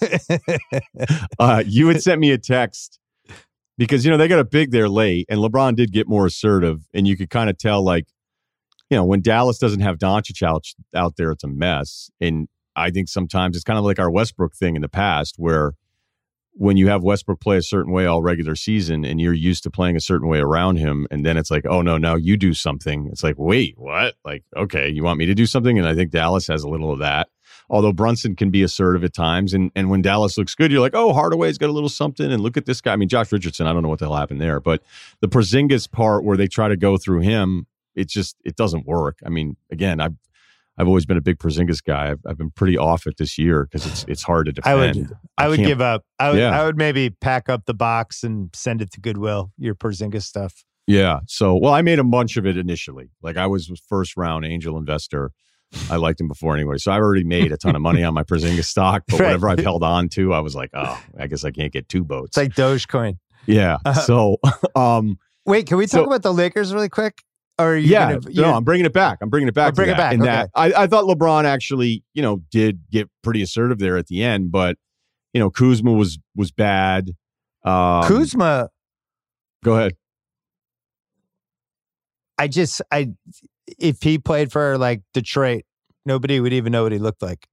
uh, you had sent me a text because you know they got a big there late, and LeBron did get more assertive, and you could kind of tell like, you know, when Dallas doesn't have Doncic out out there, it's a mess. And I think sometimes it's kind of like our Westbrook thing in the past, where when you have Westbrook play a certain way all regular season and you're used to playing a certain way around him, and then it's like, oh no, now you do something. It's like, wait, what? Like, okay, you want me to do something? And I think Dallas has a little of that. Although Brunson can be assertive at times. And and when Dallas looks good, you're like, oh, Hardaway's got a little something. And look at this guy. I mean, Josh Richardson, I don't know what the hell happened there. But the Porzingis part where they try to go through him, it just, it doesn't work. I mean, again, I've, I've always been a big Porzingis guy. I've, I've been pretty off it this year because it's it's hard to defend. I would I, I would give up. I would yeah. I would maybe pack up the box and send it to Goodwill, your Porzingis stuff. Yeah. So, well, I made a bunch of it initially. Like I was first round angel investor. I liked him before anyway. So I've already made a ton of money on my Porzingis stock. But right. whatever I've held on to, I was like, oh, I guess I can't get two boats. It's like Dogecoin. Yeah. Uh, so, um, wait, can we talk so, about the Lakers really quick? Or are you yeah, gonna, no, I'm bringing it back. I'm bringing it back. Oh, bring to it that. back. And okay. that I, I thought LeBron actually, you know, did get pretty assertive there at the end, but you know, Kuzma was was bad. Um, Kuzma. Go ahead. I just, I, if he played for like Detroit, nobody would even know what he looked like.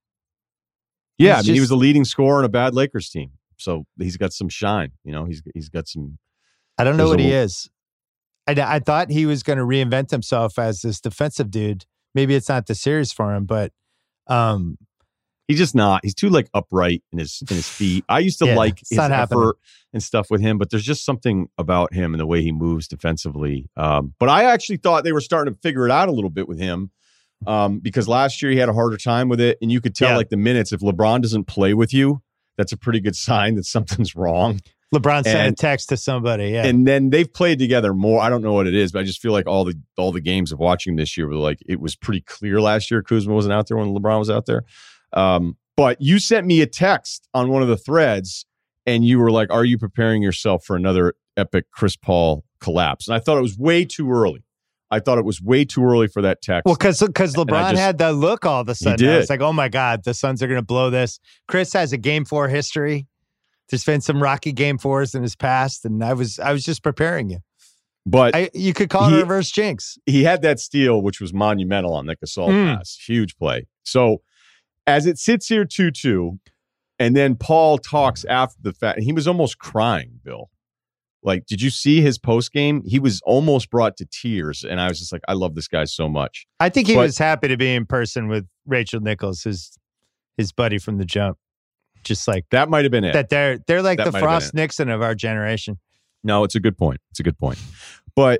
Yeah, he's I mean, just, he was a leading scorer on a bad Lakers team, so he's got some shine. You know, he's he's got some. I don't know what a, he is. I, I thought he was going to reinvent himself as this defensive dude. Maybe it's not the series for him, but um, he's just not. He's too like upright in his in his feet. I used to yeah, like his effort happening. and stuff with him, but there's just something about him and the way he moves defensively. Um, but I actually thought they were starting to figure it out a little bit with him um, because last year he had a harder time with it, and you could tell yeah. like the minutes. If LeBron doesn't play with you, that's a pretty good sign that something's wrong. LeBron sent and, a text to somebody, yeah. And then they've played together more. I don't know what it is, but I just feel like all the all the games of watching this year were like it was pretty clear last year Kuzma wasn't out there when LeBron was out there. Um, but you sent me a text on one of the threads, and you were like, "Are you preparing yourself for another epic Chris Paul collapse?" And I thought it was way too early. I thought it was way too early for that text. Well, because because LeBron just, had that look all of a sudden. I was like, "Oh my God, the Suns are going to blow this." Chris has a Game Four history. There's been some rocky game fours in his past, and I was I was just preparing you. But I, you could call he, it a reverse jinx. He had that steal, which was monumental on that Gasol mm. pass. Huge play. So as it sits here two two, and then Paul talks after the fact, and he was almost crying, Bill. Like, did you see his post game? He was almost brought to tears, and I was just like, I love this guy so much. I think he but, was happy to be in person with Rachel Nichols, his his buddy from the jump. Just like that might have been it. That they're they're like that the Frost Nixon of our generation. No, it's a good point. It's a good point. But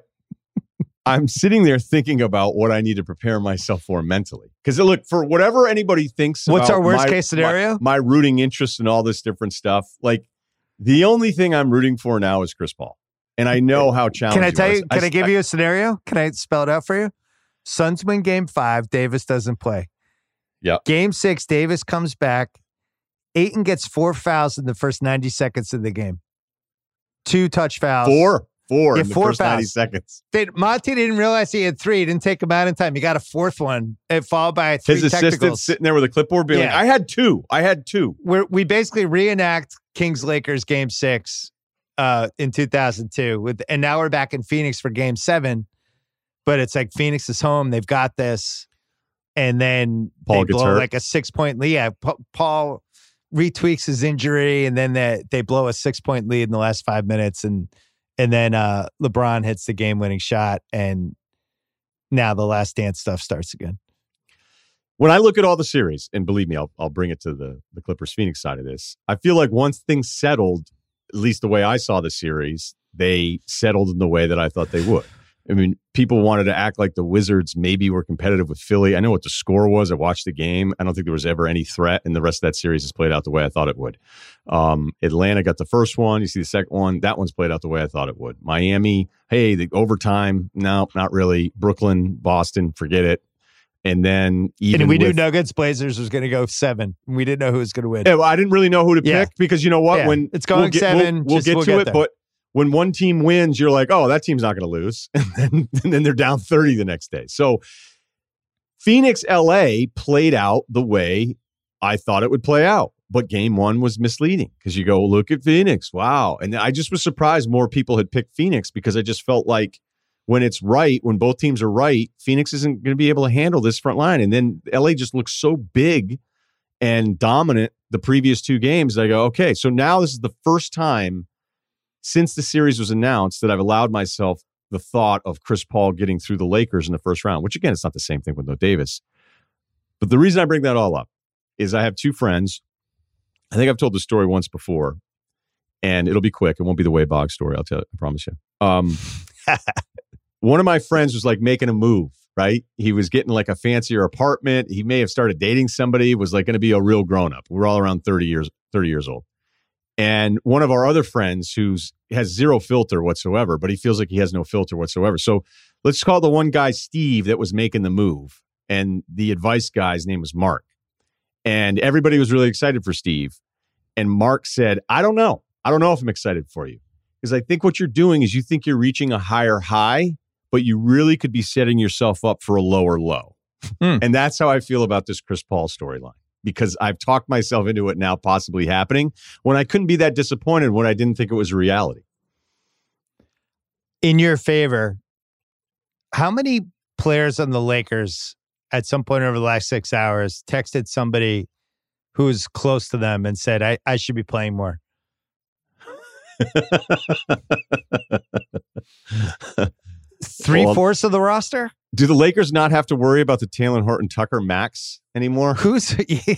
I'm sitting there thinking about what I need to prepare myself for mentally. Because look, for whatever anybody thinks, what's about our worst my, case scenario? My, my rooting interest and all this different stuff. Like the only thing I'm rooting for now is Chris Paul, and I know how challenging. Can I tell you? I, Can I, I give I, you a scenario? Can I spell it out for you? Suns win Game Five. Davis doesn't play. Yeah. Game Six. Davis comes back. Ayton gets four fouls in the first ninety seconds of the game. Two touch fouls. Four. Four yeah, in the four first fouls. ninety seconds. They, Monty didn't realize he had three. He didn't take him out in time. He got a fourth one. It followed by three His assistant technicals. sitting there with a clipboard being yeah. like, I had two. I had two. We're, we basically reenact Kings-Lakers Game Six uh, in two thousand two. With, and now we're back in Phoenix for Game Seven. But it's like Phoenix is home. They've got this. and then Paul they gets blow hurt. like a six point lead. Yeah, Pa- Paul retweaks his injury, and then they, they blow a six point lead in the last five minutes, and and then uh, LeBron hits the game winning shot, and now the Last Dance stuff starts again. When I look at all the series, and believe me, I'll I'll bring it to the the Clippers Phoenix side of this. I feel like once things settled, at least the way I saw the series, they settled in the way that I thought they would. I mean, people wanted to act like the Wizards maybe were competitive with Philly. I know what the score was. I watched the game. I don't think there was ever any threat, and the rest of that series has played out the way I thought it would. Um, Atlanta got the first one. You see the second one. That one's played out the way I thought it would. Miami, hey, the overtime. No, not really. Brooklyn, Boston, forget it. And then even and we with, knew Nuggets Blazers was going to go seven. We didn't know who was going to win. Yeah, well, I didn't really know who to Yeah. pick because you know what? Yeah. When it's going we'll get, seven, we'll, we'll just, get we'll to get it. there. But when one team wins, you're like, oh, that team's not going to lose, and then, and then they're down thirty the next day. So Phoenix, L A played out the way I thought it would play out. But game one was misleading because you go, look at Phoenix. Wow. And I just was surprised more people had picked Phoenix because I just felt like when it's right, when both teams are right, Phoenix isn't going to be able to handle this front line. And then L A just looks so big and dominant the previous two games. I go, okay, so now this is the first time since the series was announced that I've allowed myself the thought of Chris Paul getting through the Lakers in the first round, which again, it's not the same thing with no Davis. But the reason I bring that all up is I have two friends. I think I've told the story once before, and it'll be quick. It won't be the Wade Boggs story, I'll tell you, I promise you. Um, one of my friends was like making a move, right? He was getting like a fancier apartment. He may have started dating somebody, was like going to be a real grown-up. We're all around thirty years, thirty years old. And one of our other friends who's has zero filter whatsoever, but he feels like he has no filter whatsoever. So let's call the one guy Steve that was making the move. And the advice guy's name was Mark. And everybody was really excited for Steve. And Mark said, I don't know. I don't know if I'm excited for you. Because I think what you're doing is you think you're reaching a higher high, but you really could be setting yourself up for a lower low. Hmm. And that's how I feel about this Chris Paul storyline. Because I've talked myself into it now possibly happening when I couldn't be that disappointed when I didn't think it was a reality. In your favor, how many players on the Lakers at some point over the last six hours texted somebody who's close to them and said, I, I should be playing more? Three-fourths of the roster? Do the Lakers not have to worry about the Talen Horton-Tucker max anymore? Who's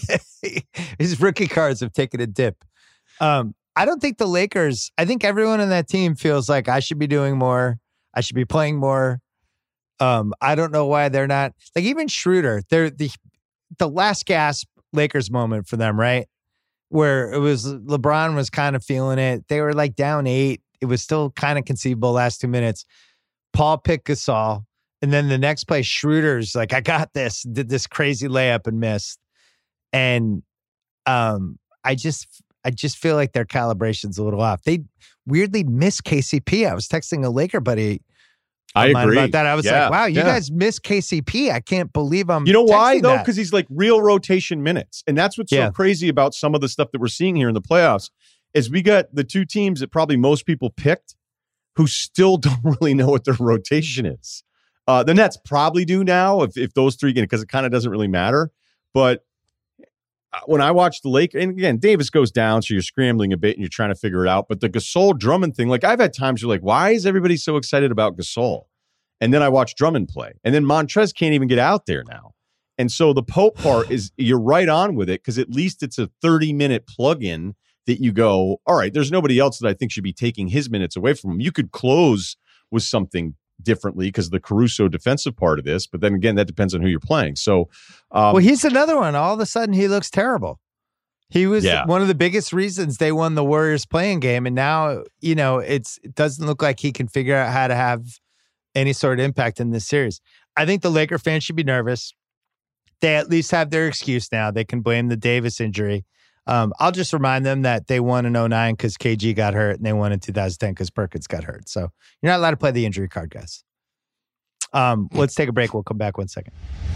his rookie cards have taken a dip. Um, I don't think the Lakers, I think everyone on that team feels like I should be doing more. I should be playing more. Um, I don't know why they're not, like even Schroeder, they're the the last gasp Lakers moment for them, right? Where it was LeBron was kind of feeling it. They were like down eight. It was still kind of conceivable last two minutes. Paul picked Gasol. And then the next play, Schroeder's like, I got this, did this crazy layup and missed. And um, I just I just feel like their calibration's a little off. They weirdly missed K C P. I was texting a Laker buddy I agree about that. I was yeah, like, wow, you yeah. guys missed K C P. I can't believe I'm You know why, texting though? that. Because he's like real rotation minutes. And that's what's Yeah. so crazy about some of the stuff that we're seeing here in the playoffs is we got the two teams that probably most people picked who still don't really know what their rotation is. Uh, the Nets probably do now if, if those three get it, because it kind of doesn't really matter. But when I watch the Lakers, and again, Davis goes down, so you're scrambling a bit and you're trying to figure it out. But the Gasol Drummond thing, like I've had times you're like, why is everybody so excited about Gasol? And then I watch Drummond play. And then Montrez can't even get out there now. And so the Pope part is you're right on with it because at least it's a thirty-minute plug-in that you go, all right, there's nobody else that I think should be taking his minutes away from him. You could close with something differently because of the Caruso defensive part of this. But then again, that depends on who you're playing. So, um, well, he's another one. All of a sudden, he looks terrible. He was Yeah. one of the biggest reasons they won the Warriors playing game. And now, you know, it's it doesn't look like he can figure out how to have any sort of impact in this series. I think the Laker fans should be nervous. They at least have their excuse now. They can blame the Davis injury. Um, I'll just remind them that they won in oh nine because K G got hurt, and they won in two thousand ten because Perkins got hurt. So you're not allowed to play the injury card, guys. Um, let's take a break. We'll come back one second.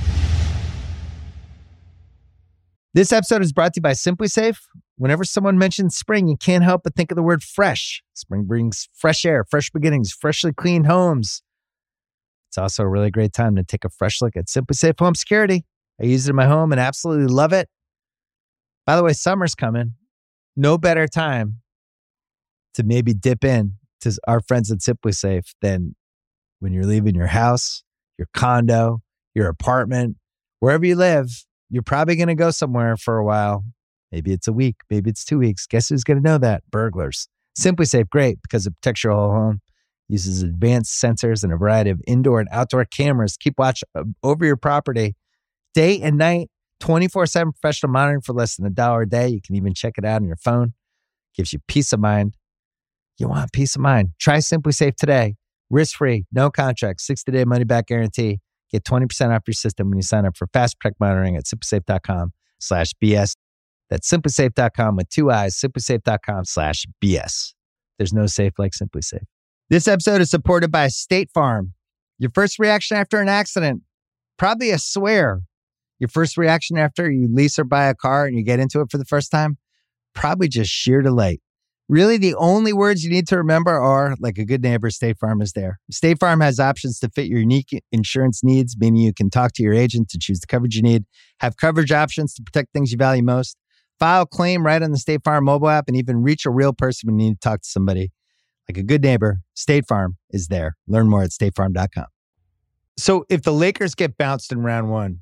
This episode is brought to you by Simply Safe. Whenever someone mentions spring, you can't help but think of the word fresh. Spring brings fresh air, fresh beginnings, freshly cleaned homes. It's also a really great time to take a fresh look at Simply Safe Home Security. I use it in my home and absolutely love it. By the way, summer's coming. No better time to maybe dip in to our friends at SimpliSafe than when you're leaving your house, your condo, your apartment, wherever you live. You're probably going to go somewhere for a while. Maybe it's a week. Maybe it's two weeks. Guess who's going to know that? Burglars. SimpliSafe, great because it protects your whole home. Uses advanced sensors and a variety of indoor and outdoor cameras. Keep watch over your property day and night. twenty-four seven professional monitoring for less than a dollar a day. You can even check it out on your phone. Gives you peace of mind. You want peace of mind. Try SimpliSafe today. Risk-free, no contract, sixty-day money-back guarantee. Get twenty percent off your system when you sign up for Fast Protect Monitoring at SimpliSafe.com slash BS. That's SimpliSafe dot com with two eyes, SimpliSafe.com slash BS. There's no safe like SimpliSafe. This episode is supported by State Farm. Your first reaction after an accident, probably a swear. Your first reaction after you lease or buy a car and you get into it for the first time, probably just sheer delight. Really, the only words you need to remember are, like a good neighbor, State Farm is there. State Farm has options to fit your unique insurance needs, meaning you can talk to your agent to choose the coverage you need, have coverage options to protect things you value most, file a claim right on the State Farm mobile app, and even reach a real person when you need to talk to somebody. Like a good neighbor, State Farm is there. Learn more at state farm dot com. So if the Lakers get bounced in round one,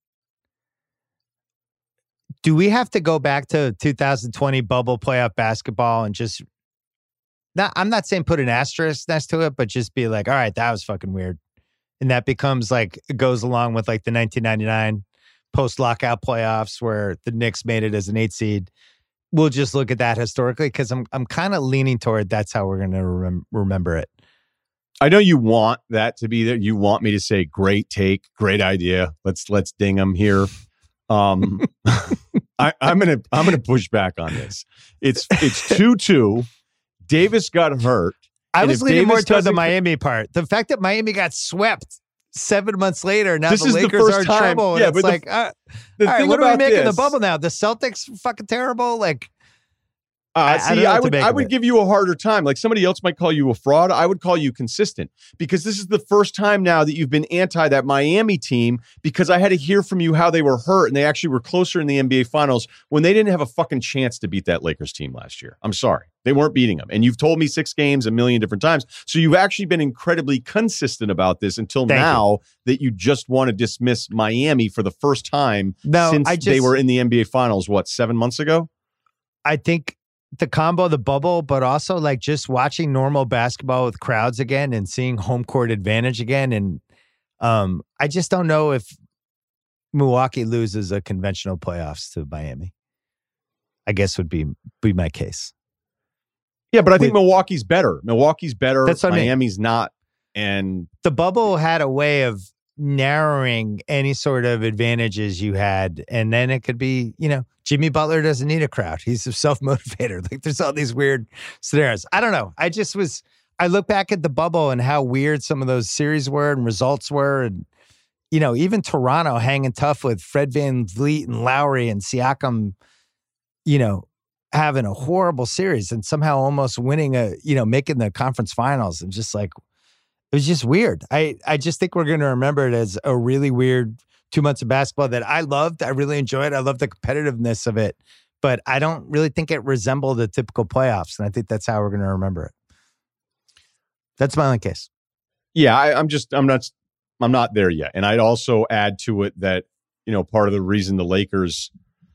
do we have to go back to two thousand twenty bubble playoff basketball and just, not, I'm not saying put an asterisk next to it, but just be like, all right, that was fucking weird. And that becomes like, it goes along with like the nineteen ninety-nine post-lockout playoffs where the Knicks made it as an eight seed. We'll just look at that historically because I'm I'm kind of leaning toward that's how we're going to rem- remember it. I know you want that to be there. You want me to say, great take, great idea. Let's let's ding them here. Um, I, I'm gonna I'm gonna push back on this. It's it's two two. Davis got hurt. I was leaning Davis more toward the doesn't- Miami part. The fact that Miami got swept seven months later, now This the is the Lakers first are in time- trouble. yeah, And it's but the- like, uh, The all right, thing what are we about making the this- bubble now? The Celtics fucking terrible? Like, Uh, I- I see, don't know I, what to would make I of would it. give you a harder time. Like somebody else might call you a fraud. I would call you consistent because this is the first time now that you've been anti that Miami team because I had to hear from you how they were hurt and they actually were closer in the N B A Finals when they didn't have a fucking chance to beat that Lakers team last year. I'm sorry. They weren't beating them. And you've told me six games a million different times. So you've actually been incredibly consistent about this until Thank now you. that you just want to dismiss Miami for the first time No, since I they just- were in the N B A Finals, what, seven months ago? I think the combo, the bubble, but also like just watching normal basketball with crowds again and seeing home court advantage again. And um, I just don't know if Milwaukee loses a conventional playoffs to Miami. I guess would be be my case. Yeah, but I think With- Milwaukee's better. Milwaukee's better. That's what I mean. Miami's not. And The bubble had a way of narrowing any sort of advantages you had. And then it could be, you know, Jimmy Butler doesn't need a crowd. He's a self-motivator. Like there's all these weird scenarios. I don't know. I just was, I look back at the bubble and how weird some of those series were and results were. And, you know, even Toronto hanging tough with Fred VanVleet and Lowry and Siakam, you know, having a horrible series and somehow almost winning a, you know, making the conference finals. And just like, it was just weird. I, I just think we're going to remember it as a really weird two months of basketball that I loved. I really enjoyed. I love the competitiveness of it, but I don't really think it resembled a typical playoffs. And I think that's how we're going to remember it. That's my only case. yeah, I, I'm just, I'm not, I'm not there yet. And I'd also add to it that, you know, part of the reason the Lakers,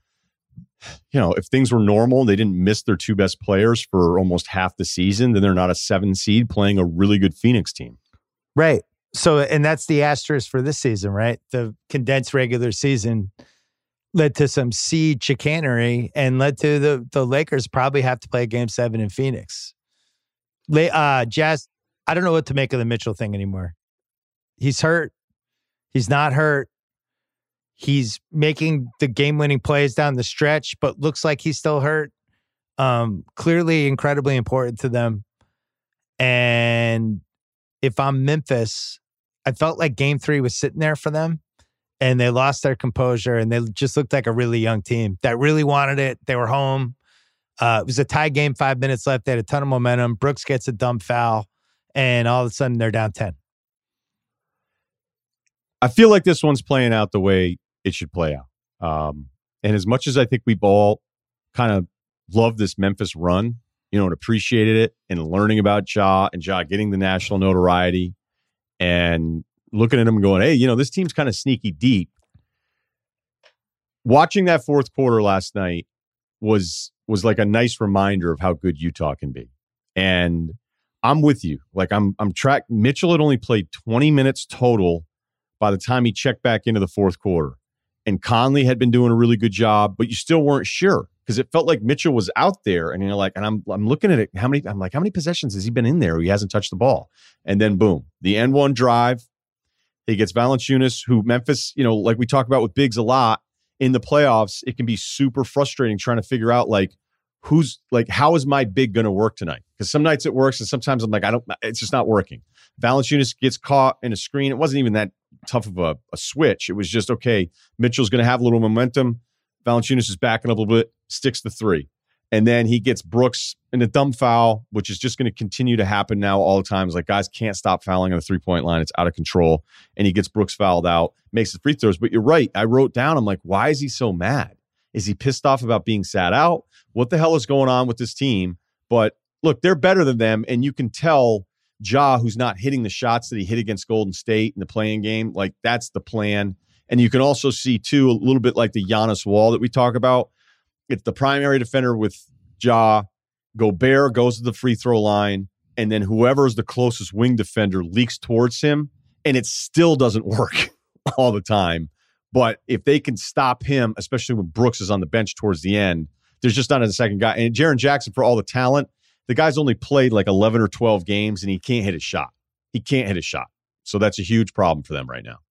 you know, if things were normal, they didn't miss their two best players for almost half the season, then they're not a seven seed playing a really good Phoenix team. Right. So, and that's the asterisk for this season, right? The condensed regular season led to some seed chicanery and led to the, the Lakers probably have to play game seven in Phoenix. La- uh, Jazz, I don't know what to make of the Mitchell thing anymore. He's hurt. He's not hurt. He's making the game-winning plays down the stretch, but looks like he's still hurt. Um, clearly incredibly important to them. And if I'm Memphis, I felt like game three was sitting there for them and they lost their composure and they just looked like a really young team that really wanted it. They were home. Uh, it was a tie game, five minutes left. They had a ton of momentum. Brooks gets a dumb foul and all of a sudden they're down ten. I feel like this one's playing out the way it should play out. Um, and as much as I think we've all kind of loved this Memphis run, you know, and appreciated it, and learning about Ja and Ja getting the national notoriety and looking at him and going, hey, you know, this team's kind of sneaky deep. Watching that fourth quarter last night was was like a nice reminder of how good Utah can be. And I'm with you. Like I'm I'm track Mitchell had only played twenty minutes total by the time he checked back into the fourth quarter. And Conley had been doing a really good job, but you still weren't sure because it felt like Mitchell was out there. And you're like, and I'm I'm looking at it, how many I'm like, how many possessions has he been in there where he hasn't touched the ball? And then boom, the N one drive. He gets Valanciunas, who Memphis, you know, like we talk about with bigs a lot in the playoffs, it can be super frustrating trying to figure out like who's like, how is my big going to work tonight? Because some nights it works and sometimes I'm like, I don't, it's just not working. Valanciunas gets caught in a screen. It wasn't even that tough of a, a switch. It was just, okay, Mitchell's going to have a little momentum. Valanciunas is backing up a little bit, sticks the three. And then he gets Brooks in a dumb foul, which is just going to continue to happen now all the time. It's like guys can't stop fouling on the three-point line. It's out of control. And he gets Brooks fouled out, makes the free throws. But you're right. I wrote down, I'm like, why is he so mad? Is he pissed off about being sat out? What the hell is going on with this team? But look, they're better than them. And you can tell Ja, who's not hitting the shots that he hit against Golden State in the playing game, like that's the plan. And you can also see, too, a little bit like the Giannis wall that we talk about. It's the primary defender with Ja. Gobert goes to the free throw line, and then whoever is the closest wing defender leaks towards him, and it still doesn't work all the time. But if they can stop him, especially when Brooks is on the bench towards the end, there's just not a second guy. And Jaren Jackson, for all the talent, the guy's only played like eleven or twelve games, and he can't hit a shot. He can't hit a shot. So that's a huge problem for them right now.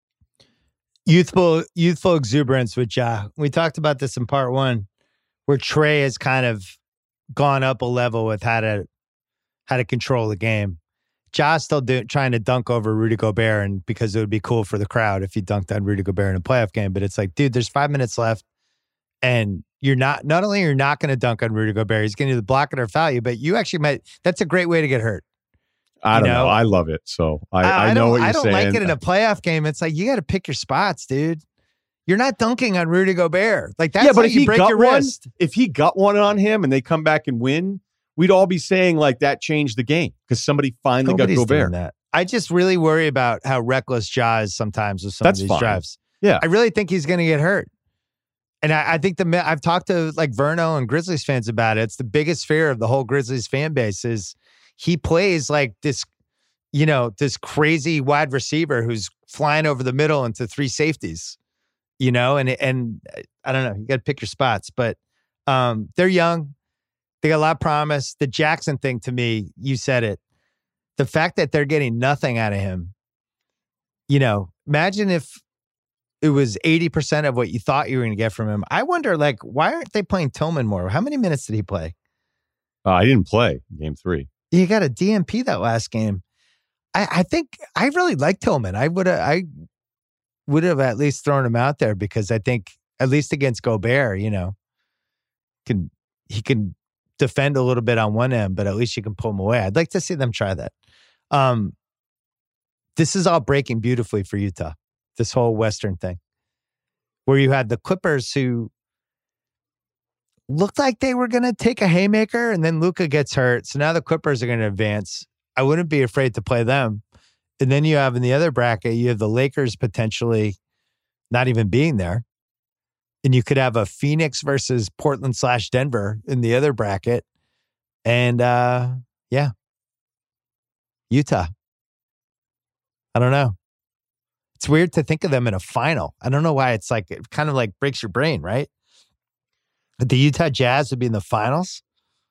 Youthful, youthful exuberance with Ja. We talked about this in part one, where Trey has kind of gone up a level with how to how to control the game. Ja's still do, trying to dunk over Rudy Gobert, and because it would be cool for the crowd if he dunked on Rudy Gobert in a playoff game. But it's like, dude, there's five minutes left, and you're not. Not only you're not going to dunk on Rudy Gobert, he's going to block it or foul you. But you actually might. That's a great way to get hurt. I don't know? know. I love it. So I, I, I know what you're saying. I don't saying. like it in a playoff game. It's like you got to pick your spots, dude. You're not dunking on Rudy Gobert. Like that's yeah, but how if you he break got your one, wrist. If he got one on him and they come back and win, we'd all be saying like that changed the game because somebody finally Nobody's got Gobert. Doing that. I just really worry about how reckless Ja is sometimes with some That's of these fine. drives. Yeah, I really think he's going to get hurt. And I, I think the I've talked to like Verno and Grizzlies fans about it. It's the biggest fear of the whole Grizzlies fan base is he plays like this, you know, this crazy wide receiver who's flying over the middle into three safeties, you know, and, and I don't know, you got to pick your spots, but um, they're young. They got a lot of promise. The Jackson thing to me, you said it, the fact that they're getting nothing out of him, you know, imagine if it was eighty percent of what you thought you were going to get from him. I wonder, like, why aren't they playing Tillman more? How many minutes did he play? Uh, I didn't play game three. He got a D M P that last game. I, I think I really like Tillman. I would have, I would have at least thrown him out there because I think at least against Gobert, you know, can he can defend a little bit on one end, but at least you can pull him away. I'd like to see them try that. Um, this is all breaking beautifully for Utah. This whole Western thing, where you had the Clippers who looked like they were going to take a haymaker, and then Luka gets hurt. So now the Clippers are going to advance. I wouldn't be afraid to play them. And then you have in the other bracket, you have the Lakers potentially not even being there. And you could have a Phoenix versus Portland slash Denver in the other bracket. And uh, yeah, Utah. I don't know. It's weird to think of them in a final. I don't know why it's like, it kind of like breaks your brain, right? But the Utah Jazz would be in the finals.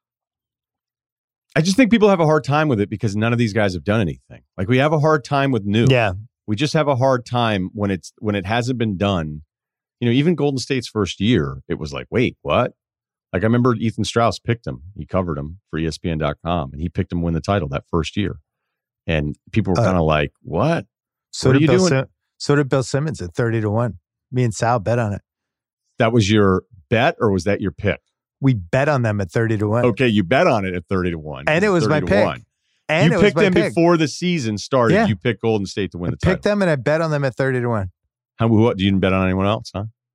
I just think people have a hard time with it because none of these guys have done anything. Like we have a hard time with new. Yeah. We just have a hard time when it's when it hasn't been done. You know, even Golden State's first year, it was like, wait, what? Like I remember Ethan Strauss picked him. He covered him for E S P N dot com, and he picked him to win the title that first year. And people were Uh, kind of like, what? So What are did you Bill doing? Sim- so did Bill Simmons at thirty to one. Me and Sal bet on it. That was your bet, or was that your pick? We bet on them at thirty to one. Okay, you bet on it at thirty to one. And it was my thirty to pick. one. And you it was picked my them pick. before the season started. Yeah. You picked Golden State to win I the title. picked them and I bet on them at thirty to one. How, what, you didn't bet on anyone else, huh?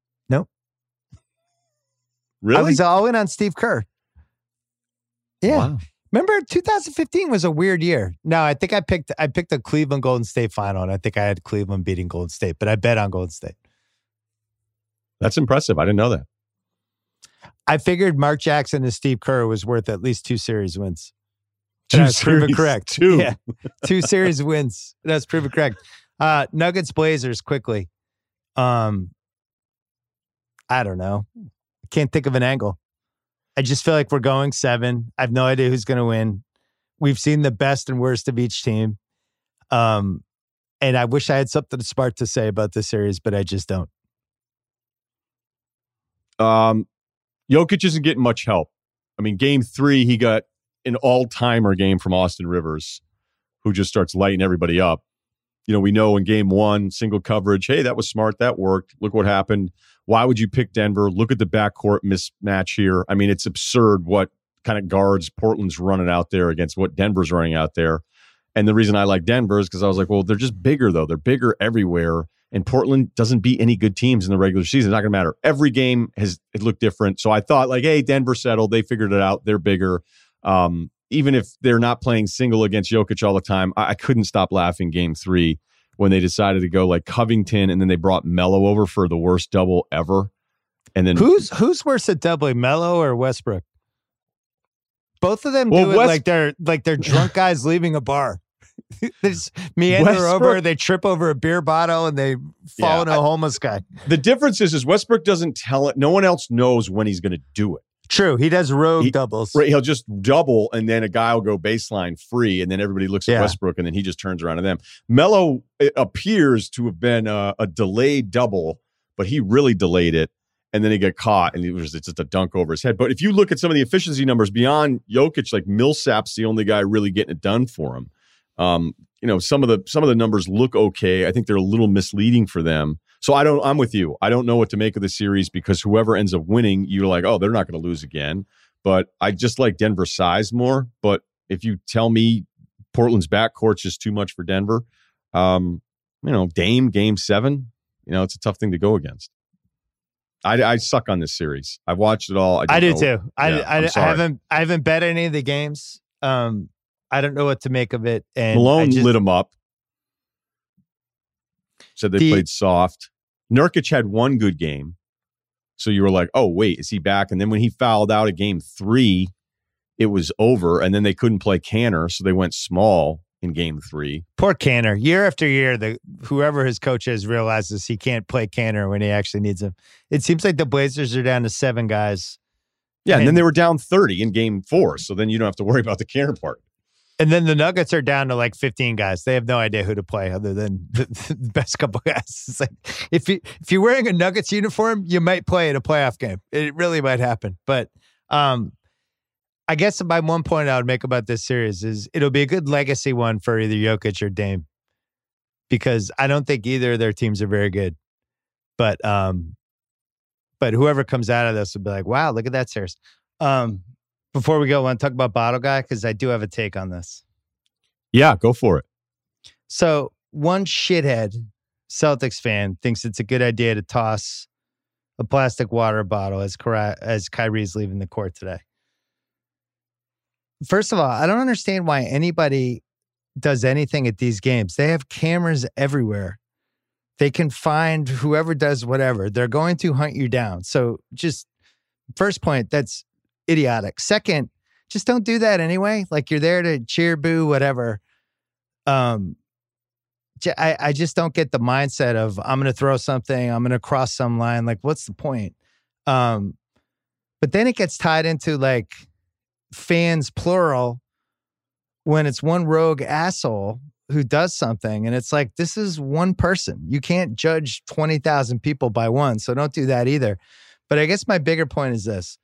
Really? I was all in on Steve Kerr. Yeah. Wow. Remember, two thousand fifteen was a weird year. No, I think I picked I picked the Cleveland Golden State final, and I think I had Cleveland beating Golden State, but I bet on Golden State. That's impressive. I didn't know that. I figured Mark Jackson and Steve Kerr was worth at least two series wins. Two And I was proven series, correct. two. Yeah, two series wins. That's proven correct. Uh, Nuggets Blazers quickly. Um, I don't know. Can't think of an angle. I just feel like we're going seven. I have no idea who's going to win. We've seen the best and worst of each team. Um, and I wish I had something smart to say about this series, but I just don't. Um, Jokic isn't getting much help. I mean, game three, he got an all-timer game from Austin Rivers, who just starts lighting everybody up. You know, we know in game one, single coverage, hey, that was smart. That worked. Look what happened. Why would you pick Denver? Look at the backcourt mismatch here. I mean, it's absurd what kind of guards Portland's running out there against what Denver's running out there. And the reason I like Denver is because I was like, well, they're just bigger, though. They're bigger everywhere. And Portland doesn't beat any good teams in the regular season. It's not going to matter. Every game has it looked different. So I thought, like, hey, Denver settled. They figured it out. They're bigger. Um, even if they're not playing single against Jokic all the time, I, I couldn't stop laughing game three when they decided to go like Covington, and then they brought Melo over for the worst double ever. And then who's who's worse at doubling, Melo or Westbrook? Both of them well, do it West- like they're like they're drunk guys leaving a bar. They just meander Westbrook- over, they trip over a beer bottle, and they fall Yeah, into a homeless guy. The difference is, is Westbrook doesn't tell it. No one else knows when he's going to do it. True, he does rogue He- doubles. Right, he'll just double, and then a guy will go baseline free, and then everybody looks at Yeah. Westbrook, and then he just turns around to them. Melo it appears to have been a, a delayed double, but he really delayed it, and then he got caught, and it was just a dunk over his head. But if you look at some of the efficiency numbers beyond Jokic, like Millsap's the only guy really getting it done for him. Um, you know, some of the some of the numbers look okay. I think they're a little misleading for them. So I don't. I'm with you. I don't know what to make of the series because whoever ends up winning, you're like, oh, they're not going to lose again. But I just like Denver's size more. But if you tell me Portland's backcourt's just too much for Denver, um, you know, Dame game seven, you know, it's a tough thing to go against. I, I suck on this series. I've watched it all. I, don't I do know. too. I, Yeah, I, I'm I sorry. haven't I haven't bet any of the games. Um, I don't know what to make of it. And I Malone just, lit him up. Said they The- played soft. Nurkic had one good game. So you were like, oh, wait, is he back? And then when he fouled out at game three, it was over. And then they couldn't play Canner, so they went small in game three. Poor Canner. Year after year, the whoever his coach is realizes he can't play Canner when he actually needs him. It seems like the Blazers are down to seven guys. Yeah, and, And- then they were down thirty in game four. So then you don't have to worry about the Canner part. And then the Nuggets are down to like fifteen guys. They have no idea who to play other than the, the best couple guys. It's like if you if you're wearing a Nuggets uniform, you might play in a playoff game. It really might happen. But um, I guess my one point I would make about this series is it'll be a good legacy one for either Jokic or Dame, because I don't think either of their teams are very good. But um, but whoever comes out of this will be like, wow, look at that series. Um. Before we go, I want to talk about Bottle Guy because I do have a take on this. Yeah, go for it. So one shithead Celtics fan thinks it's a good idea to toss a plastic water bottle as Ky- as Kyrie's leaving the court today. First of all, I don't understand why anybody does anything at these games. They have cameras everywhere. They can find whoever does whatever. They're going to hunt you down. So just first point, that's idiotic. Second, just don't do that anyway. Like you're there to cheer, boo, whatever. Um, j- I, I just don't get the mindset of I'm going to throw something, I'm going to cross some line. Like, what's the point? Um, but then it gets tied into like fans plural when it's one rogue asshole who does something. And it's like, this is one person. You can't judge twenty thousand people by one. So don't do that either. But I guess my bigger point is this.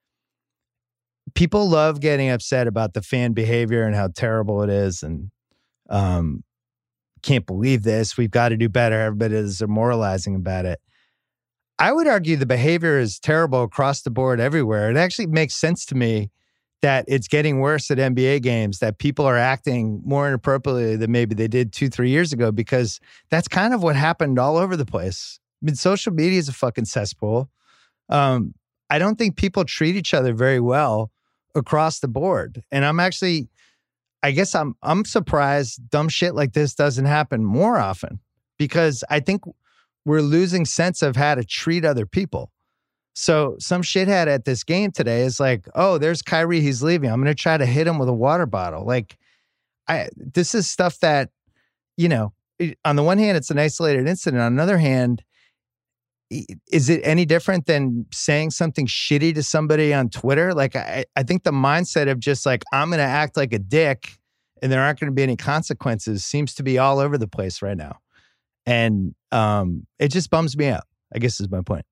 People love getting upset about the fan behavior and how terrible it is. And um, can't believe this. We've got to do better. Everybody is demoralizing about it. I would argue the behavior is terrible across the board everywhere. It actually makes sense to me that it's getting worse at N B A games, that people are acting more inappropriately than maybe they did two, three years ago, because that's kind of what happened all over the place. I mean, social media is a fucking cesspool. Um, I don't think people treat each other very well across the board. And I'm actually, I guess I'm I'm surprised dumb shit like this doesn't happen more often, because I think we're losing sense of how to treat other people. So some shithead at this game today is like, oh, there's Kyrie, he's leaving. I'm going to try to hit him with a water bottle. Like, I this is stuff that, you know, on the one hand, it's an isolated incident. On the other hand, is it any different than saying something shitty to somebody on Twitter? Like, I, I think the mindset of just like, I'm going to act like a dick and there aren't going to be any consequences seems to be all over the place right now. And um, it just bums me out, I guess is my point.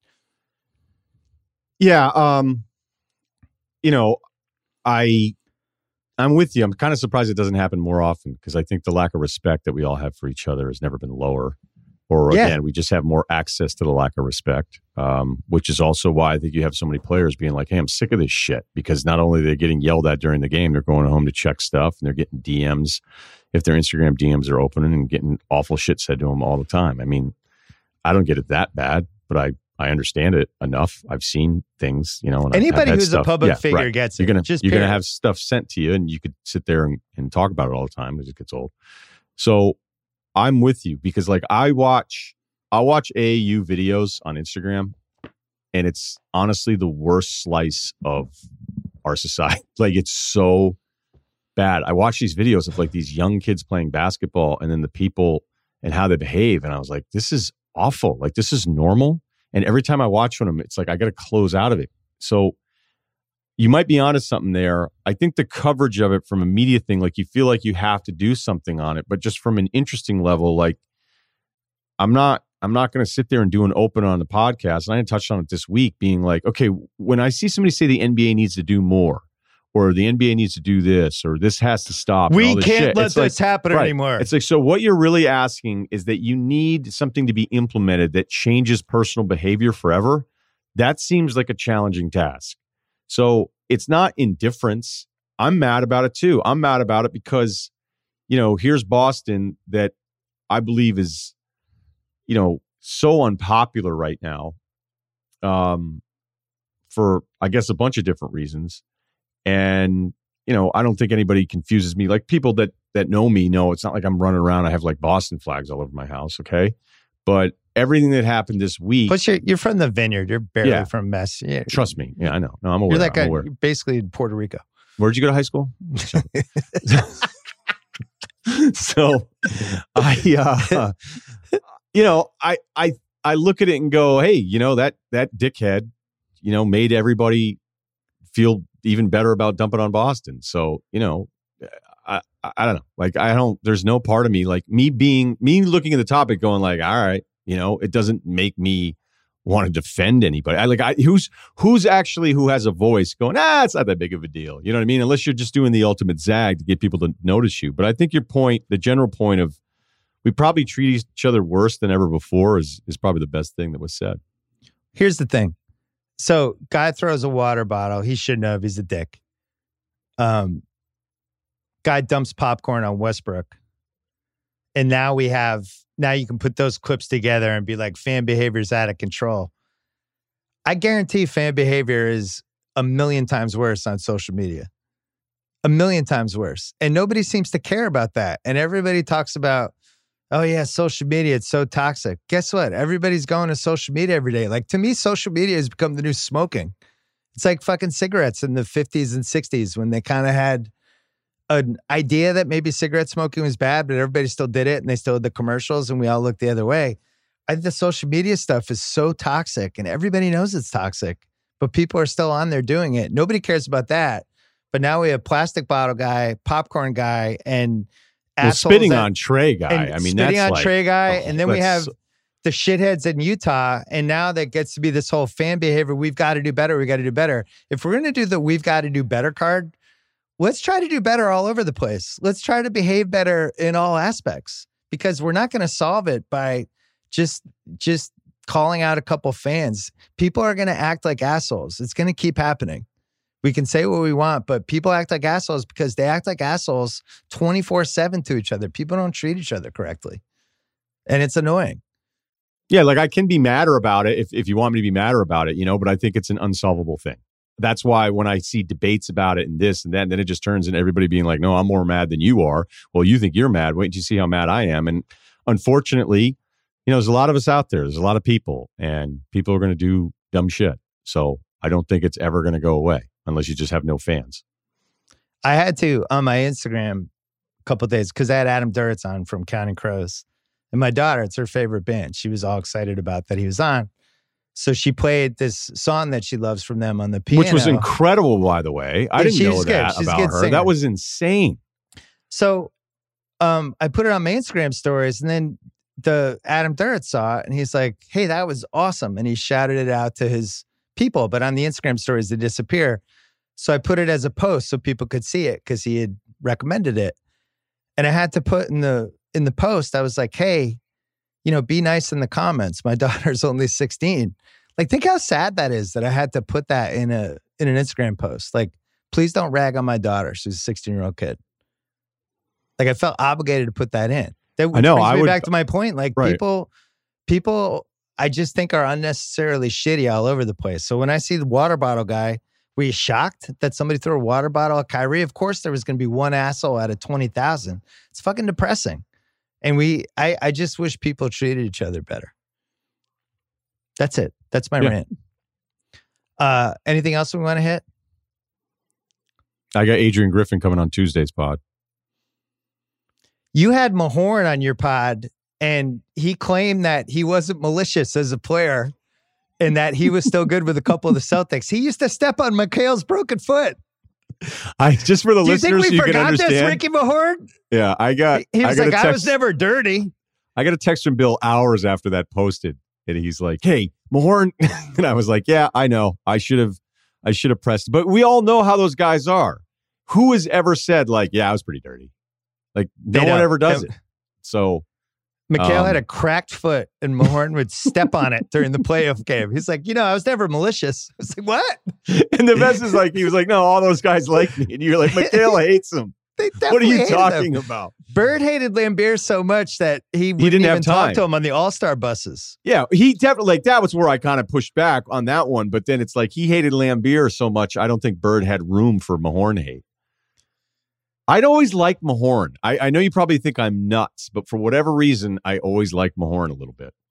Yeah. Um, you know, I, I'm with you. I'm kind of surprised it doesn't happen more often, because I think the lack of respect that we all have for each other has never been lower. Or Yeah. again, we just have more access to the lack of respect, um, which is also why I think you have so many players being like, hey, I'm sick of this shit. Because not only are they getting yelled at during the game, they're going home to check stuff and they're getting D Ms. If their Instagram D Ms are opening and getting awful shit said to them all the time. I mean, I don't get it that bad, but I, I understand it enough. I've seen things, you know. And Anybody I've had who's stuff, a public yeah, figure right. gets you're it. gonna, Just You're going to period. have stuff sent to you and you could sit there and, and talk about it all the time as it gets old. So I'm with you, because like I watch, I watch A A U videos on Instagram, and it's honestly the worst slice of our society. Like, it's so bad. I watch these videos of like these young kids playing basketball and then the people and how they behave. And I was like, this is awful. Like, this is normal. And every time I watch one of them, it's like, I got to close out of it. So you might be onto something there. I think the coverage of it from a media thing, like you feel like you have to do something on it, but just from an interesting level, like I'm not, I'm not going to sit there and do an open on the podcast. And I touched on it this week, being like, okay, when I see somebody say the N B A needs to do more, or the N B A needs to do this, or this has to stop, and We all this can't shit, let it's this like, happen right. anymore. It's like, so what you're really asking is that you need something to be implemented that changes personal behavior forever. That seems like a challenging task. So it's not indifference. I'm mad about it too. I'm mad about it because, you know, here's Boston that I believe is, you know, so unpopular right now, um, for, I guess, a bunch of different reasons. And, you know, I don't think anybody confuses me. Like, people that that know me know it's not like I'm running around. I have like Boston flags all over my house. Okay. But everything that happened this week. Plus, you're, you're from the Vineyard. You're barely Yeah. from Mess. Yeah. Trust me. Yeah, I know. No, I'm aware. You're like I'm a, aware. you're basically in Puerto Rico. Where'd you go to high school? So I, uh, you know, I, I, I look at it and go, hey, you know, that, that dickhead, you know, made everybody feel even better about dumping on Boston. So, you know, I, I, I don't know. Like, I don't, there's no part of me, like me being, me looking at the topic going like, all right, you know, it doesn't make me want to defend anybody. I like, I, who's, who's actually, who has a voice going, ah, it's not that big of a deal. You know what I mean? Unless you're just doing the ultimate zag to get people to notice you. But I think your point, the general point of, we probably treat each other worse than ever before is, is probably the best thing that was said. Here's the thing. So, guy throws a water bottle. He shouldn't have. He's a dick. Um, guy dumps popcorn on Westbrook. And now we have, now you can put those clips together and be like, fan behavior is out of control. I guarantee fan behavior is a million times worse on social media. A million times worse. And nobody seems to care about that. And everybody talks about, oh yeah, social media, it's so toxic. Guess what? Everybody's going to social media every day. Like, to me, social media has become the new smoking. It's like fucking cigarettes in the fifties and sixties when they kind of had an idea that maybe cigarette smoking was bad, but everybody still did it and they still had the commercials and we all looked the other way. I think the social media stuff is so toxic and everybody knows it's toxic, but people are still on there doing it. Nobody cares about that. But now we have plastic bottle guy, popcorn guy, and Well, spitting that, on Trey guy. I mean, spitting that's on like, Trey guy, oh, and then we have so, the shitheads in Utah, and now that gets to be this whole fan behavior. We've got to do better. We got to do better. If we're going to do the "we've got to do better" card, let's try to do better all over the place. Let's try to behave better in all aspects, because we're not going to solve it by just just calling out a couple fans. People are going to act like assholes. It's going to keep happening. We can say what we want, but people act like assholes because they act like assholes twenty-four seven to each other. People don't treat each other correctly. And it's annoying. Yeah, like I can be madder about it if, if you want me to be madder about it, you know, but I think it's an unsolvable thing. That's why when I see debates about it and this and that, and then it just turns into everybody being like, no, I'm more mad than you are. Well, you think you're mad. Wait until you see how mad I am. And unfortunately, you know, there's a lot of us out there. There's a lot of people, and people are going to do dumb shit. So I don't think it's ever going to go away unless you just have no fans. I had to, on my Instagram a couple of days, because I had Adam Duritz on from Counting Crows. And my daughter, it's her favorite band. She was all excited about that he was on. So she played this song that she loves from them on the piano. Which was incredible, by the way. I Yeah, didn't she know was good. that She's a about good her. singer. That was insane. So um, I put it on my Instagram stories, and then the Adam Duritz saw it, and he's like, hey, that was awesome. And he shouted it out to his people. But on the Instagram stories, they disappear. So I put it as a post so people could see it because he had recommended it. And I had to put in the in the post, I was like, hey, you know, be nice in the comments. My daughter's only sixteen. Like, think how sad that is that I had to put that in a in an Instagram post. Like, please don't rag on my daughter. She's a sixteen-year-old kid. Like, I felt obligated to put that in. That I know. brings I me would, back to my point. Like, right. people, people, I just think are unnecessarily shitty all over the place. So when I see the water bottle guy, were you shocked that somebody threw a water bottle at Kyrie? Of course, there was going to be one asshole out of twenty thousand. It's fucking depressing. And we, I, I just wish people treated each other better. That's it. That's my yeah. rant. Uh, anything else we want to hit? I got Adrian Griffin coming on Tuesday's pod. You had Mahorn on your pod, and he claimed that he wasn't malicious as a player and that he was still good with a couple of the Celtics. He used to step on Mikhail's broken foot. I just for the Do you listeners, think we you can forgot understand. this, Ricky Mahorn? Yeah, I got. He I was got like, a I text, was never dirty. I got a text from Bill hours after that posted, and he's like, "Hey, Mahorn," and I was like, "Yeah, I know. I should have. I should have pressed." But we all know how those guys are. Who has ever said like, "Yeah, I was pretty dirty"? Like no They one don't. ever does They- it. So. Mikhail Um, had a cracked foot, and Mahorn would step on it during the playoff game. He's like, you know, I was never malicious. I was like, what? And the best is like, he was like, no, all those guys like me. And you're like, Mikhail hates him. They What are definitely you hated talking him. about? Bird hated Lambier so much that he wouldn't didn't even have talk time. to him on the All-Star buses. Yeah, he definitely, like, that was where I kind of pushed back on that one. But then it's like, he hated Lambier so much, I don't think Bird had room for Mahorn hate. I'd always liked Mahorn. I, I know you probably think I'm nuts, but for whatever reason, I always liked Mahorn a little bit.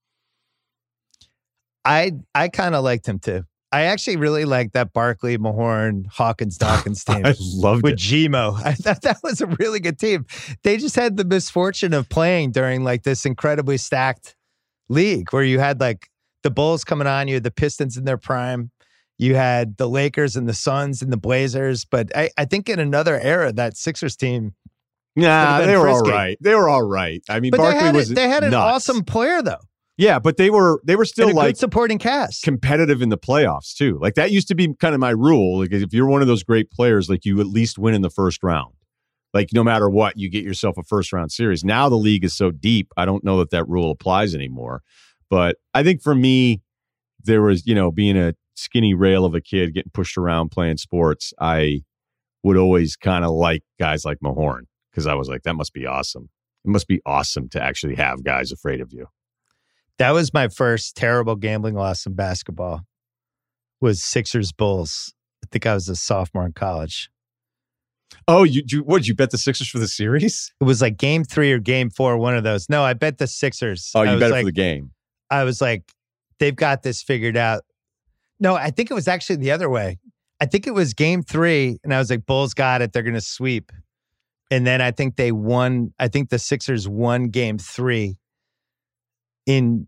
I I kind of liked him too. I actually really liked that Barkley, Mahorn, Hawkins, Dawkins team. I loved with it. G-Mo. I thought that was a really good team. They just had the misfortune of playing during like this incredibly stacked league where you had like the Bulls coming on, you had the Pistons in their prime, you had the Lakers and the Suns and the Blazers. But I, I think in another era, that Sixers team. Nah, been they were all frisky. right. They were all right. I mean, But Barkley they had, was it, they had an nuts. awesome player though. Yeah, but they were they were still And a like good supporting cast. competitive in the playoffs too. Like that used to be kind of my rule. Like if you're one of those great players, like you at least win in the first round. Like no matter what, you get yourself a first round series. Now the league is so deep, I don't know that that rule applies anymore. But I think for me, there was, you know, being a skinny rail of a kid getting pushed around playing sports, I would always kind of like guys like Mahorn because I was like, that must be awesome. It must be awesome to actually have guys afraid of you. That was my first terrible gambling loss in basketball. Was Sixers Bulls. I think I was a sophomore in college. Oh, you, you what? Did you bet the Sixers for the series? It was like game three or game four, one of those. No, I bet the Sixers. Oh, I you was bet it like, for the game. I was like, they've got this figured out. No, I think it was actually the other way. I think it was game three, and I was like, Bulls got it. They're going to sweep. And then I think they won. I think the Sixers won game three in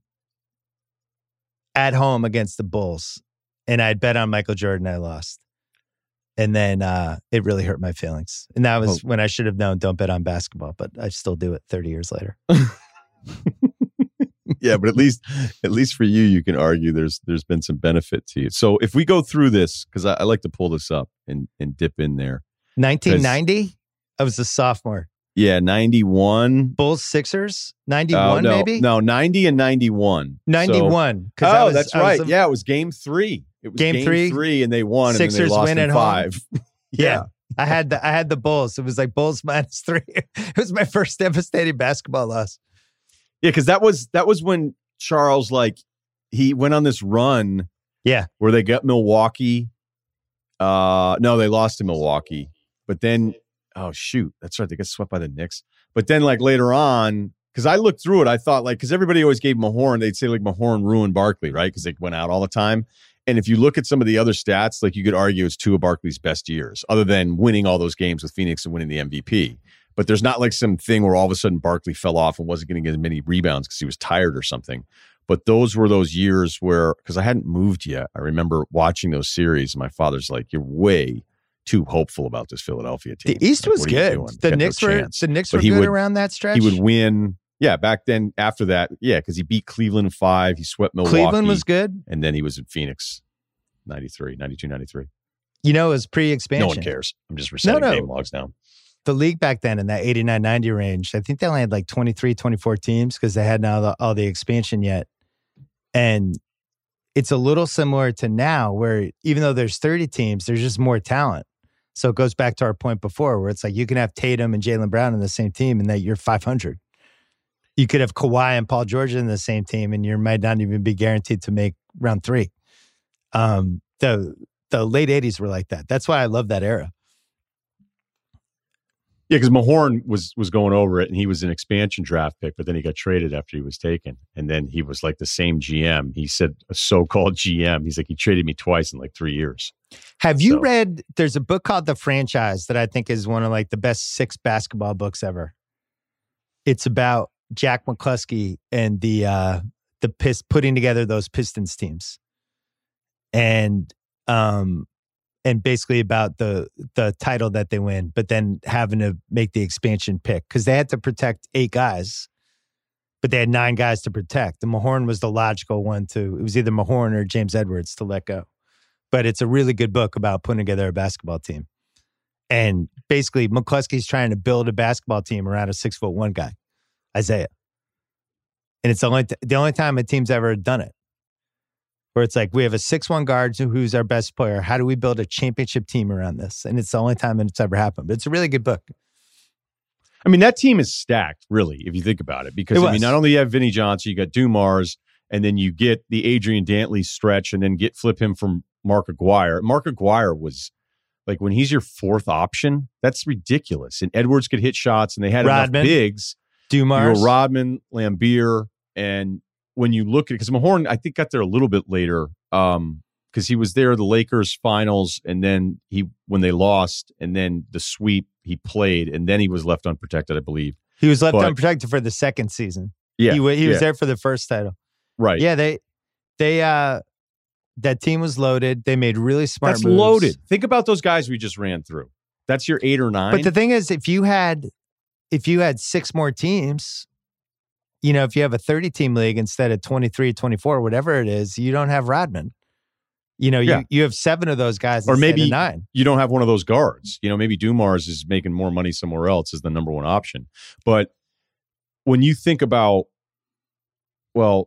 at home against the Bulls. And I'd bet on Michael Jordan. I lost. And then uh, it really hurt my feelings. And that was oh. when I should have known, don't bet on basketball. But I still do it thirty years later. Yeah, but at least at least for you, you can argue there's there's been some benefit to you. So if we go through this, because I, I like to pull this up and, and dip in there. nineteen ninety? I was a sophomore. Yeah, ninety-one. Bulls Sixers? ninety-one Oh, no, maybe? No, ninety and ninety-one. ninety-one. So, oh, I was, that's I was right. a- yeah, it was game three. It was Game game, three, three, and they won, Sixers and then they lost win in at home. five. Yeah. I had the I had the Bulls. It was like Bulls minus three. It was my first devastating basketball loss. Yeah, because that was that was when Charles, like he went on this run. Yeah. Where they got Milwaukee. Uh, no, they lost to Milwaukee. But then, oh, shoot. That's right. They got swept by the Knicks. But then, like, later on, because I looked through it, I thought, like, because everybody always gave Mahorn, they'd say, like, Mahorn ruined Barkley, right? Because they went out all the time. And if you look at some of the other stats, like, you could argue it's two of Barkley's best years, other than winning all those games with Phoenix and winning the M V P. But there's not, like, some thing where all of a sudden Barkley fell off and wasn't going to get as many rebounds because he was tired or something. But those were those years where, because I hadn't moved yet, I remember watching those series. And my father's like, "You're way too hopeful about this Philadelphia team." The East like, was good. The Knicks no were chance. the Knicks But were he good would- around that stretch. He would win. Yeah, back then, after that, yeah, because he beat Cleveland in five. He swept Milwaukee. Cleveland was good. And then he was in Phoenix, ninety-three, ninety-two, ninety-three. You know, it was pre-expansion. No one cares. I'm just reciting No, no. game logs now. The league back then in that eighty-nine ninety range, I think they only had like twenty-three, twenty-four teams because they hadn't all the, all the expansion yet. And it's a little similar to now where even though there's thirty teams, there's just more talent. So it goes back to our point before where it's like you can have Tatum and Jaylen Brown in the same team and that you're five hundred. You could have Kawhi and Paul George in the same team and you might not even be guaranteed to make round three. Um, the the late eighties were like that. That's why I love that era. Yeah, because Mahorn was was going over it, and he was an expansion draft pick, but then he got traded after he was taken. And then he was like the same G M. He said a so-called G M. He's like, he traded me twice in like three years. Have you So- read, there's a book called The Franchise that I think is one of like the best six basketball books ever. It's about Jack McCluskey and the uh, the Pist- putting together those Pistons teams. And um and basically about the the title that they win, but then having to make the expansion pick because they had to protect eight guys, but they had nine guys to protect. And Mahorn was the logical one to, it was either Mahorn or James Edwards to let go. But it's a really good book about putting together a basketball team. And basically McCluskey's trying to build a basketball team around a six foot one guy, Isaiah. And it's the only, t- the only time a team's ever done it. Where it's like, we have a six one guard who's our best player. How do we build a championship team around this? And it's the only time that it's ever happened. But it's a really good book. I mean, that team is stacked, really, if you think about it. Because, It I mean, was. not only you have Vinny Johnson, you got Dumars, and then you get the Adrian Dantley stretch, and then get flip him from Mark Aguirre. Mark Aguirre was, like, when he's your fourth option, that's ridiculous. And Edwards could hit shots, and they had Rodman, enough bigs. Dumars. You were Rodman, Lambeer, and when you look at it, because Mahorn, I think, got there a little bit later, um, because he was there the Lakers finals, and then he when they lost, and then the sweep he played, and then he was left unprotected, I believe. He was left But- unprotected for the second season. Yeah, He, wa- he was yeah, there for the first title. right. Yeah, they, they, uh, that team was loaded. They made really smart That's moves. loaded. Think about those guys we just ran through. That's your eight or nine. But the thing is, if you had, if you had six more teams, you know, if you have a thirty team league instead of twenty-three, twenty-four, whatever it is, you don't have Rodman. You know, Yeah. you, you have seven of those guys Or instead maybe- of nine. you don't have one of those guards. You know, maybe Dumars is making more money somewhere else as the number one option. But when you think about, well,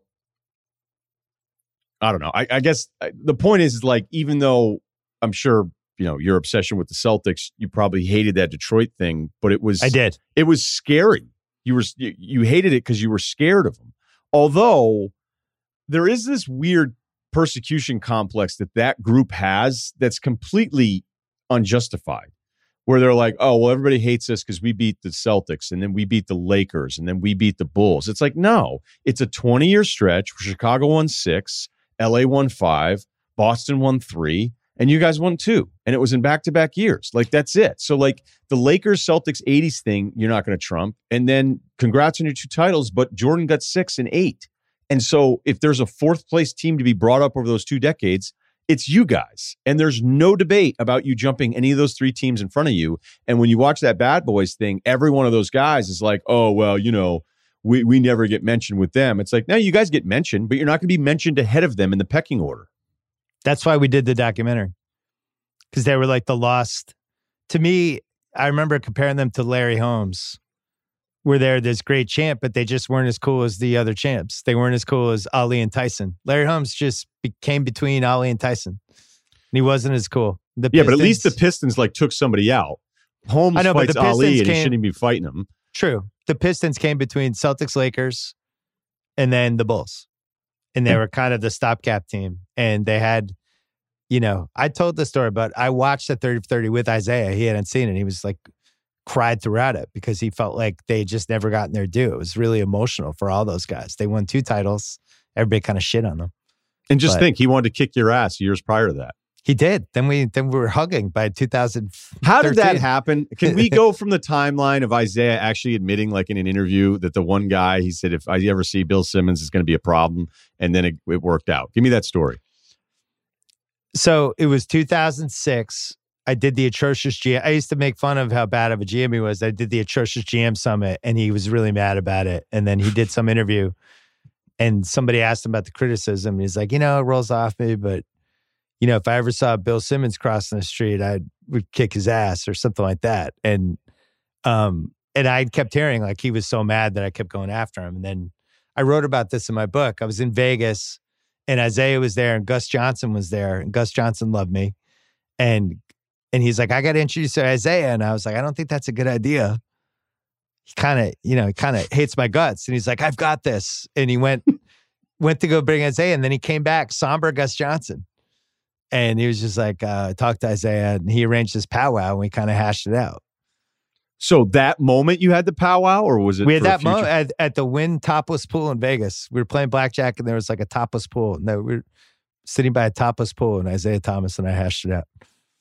I don't know. I, I guess uh, the point is, is like, even though I'm sure, you know, your obsession with the Celtics, you probably hated that Detroit thing, but it was, I did. it was scary. You were, you, you hated it because you were scared of them. Although there is this weird persecution complex that that group has that's completely unjustified, where they're like, oh, well, everybody hates us because we beat the Celtics, and then we beat the Lakers, and then we beat the Bulls. It's like, no, it's a twenty-year stretch where Chicago won six, L A won five, Boston won three, and you guys won two. And it was in back-to-back years. Like, that's it. So, like, the Lakers-Celtics eighties thing, you're not going to trump. And then congrats on your two titles, but Jordan got six and eight. And so if there's a fourth-place team to be brought up over those two decades, it's you guys. And there's no debate about you jumping any of those three teams in front of you. And when you watch that Bad Boys thing, every one of those guys is like, oh, well, you know, we, we never get mentioned with them. It's like, no, you guys get mentioned, but you're not going to be mentioned ahead of them in the pecking order. That's why we did the documentary. Because they were like the lost. To me, I remember comparing them to Larry Holmes, where they're this great champ, but they just weren't as cool as the other champs. They weren't as cool as Ali and Tyson. Larry Holmes just became between Ali and Tyson. And he wasn't as cool. The Yeah, but at least the Pistons- Pistons like took somebody out. Holmes I know, but fights the Ali, Pistons and he came- shouldn't be fighting him. True. The Pistons came between Celtics, Lakers, and then the Bulls. and they were kind of the stopgap team. And they had, you know, I told the story, but I watched the thirty for thirty with Isaiah. He hadn't seen it. He was like, cried throughout it because he felt like they just never gotten their due. It was really emotional for all those guys. They won two titles. Everybody kind of shit on them. And just But- think, he wanted to kick your ass years prior to that. He did. Then we then we were hugging by two thousand thirteen. How did that happen? Can we go from the timeline of Isaiah actually admitting, like in an interview, that the one guy, he said, if I ever see Bill Simmons, it's going to be a problem, and then it, it worked out? Give me that story. So it was two thousand six. I did the atrocious G M. I used to make fun of how bad of a G M he was. I did the atrocious G M summit, and he was really mad about it. And then he did some interview, and somebody asked him about the criticism. He's like, you know, it rolls off me, but you know, if I ever saw Bill Simmons crossing the street, I would kick his ass or something like that. And um, and I kept hearing like he was so mad that I kept going after him. And then I wrote about this in my book. I was in Vegas, and Isaiah was there, and Gus Johnson was there, and Gus Johnson loved me, and and he's like, I got to introduce you to Isaiah, and I was like, I don't think that's a good idea. He kind of, you know, he kind of hates my guts, and he's like, I've got this, and he went went to go bring Isaiah, and then he came back, somber Gus Johnson. And he was just like, uh, talk to Isaiah, and he arranged this powwow, and we kind of hashed it out. So that moment you had the powwow, or was it? We had for a that future- moment at, at the Wynn topless pool in Vegas. We were playing blackjack, and there was like a topless pool. And we were sitting by a topless pool, and Isaiah Thomas and I hashed it out.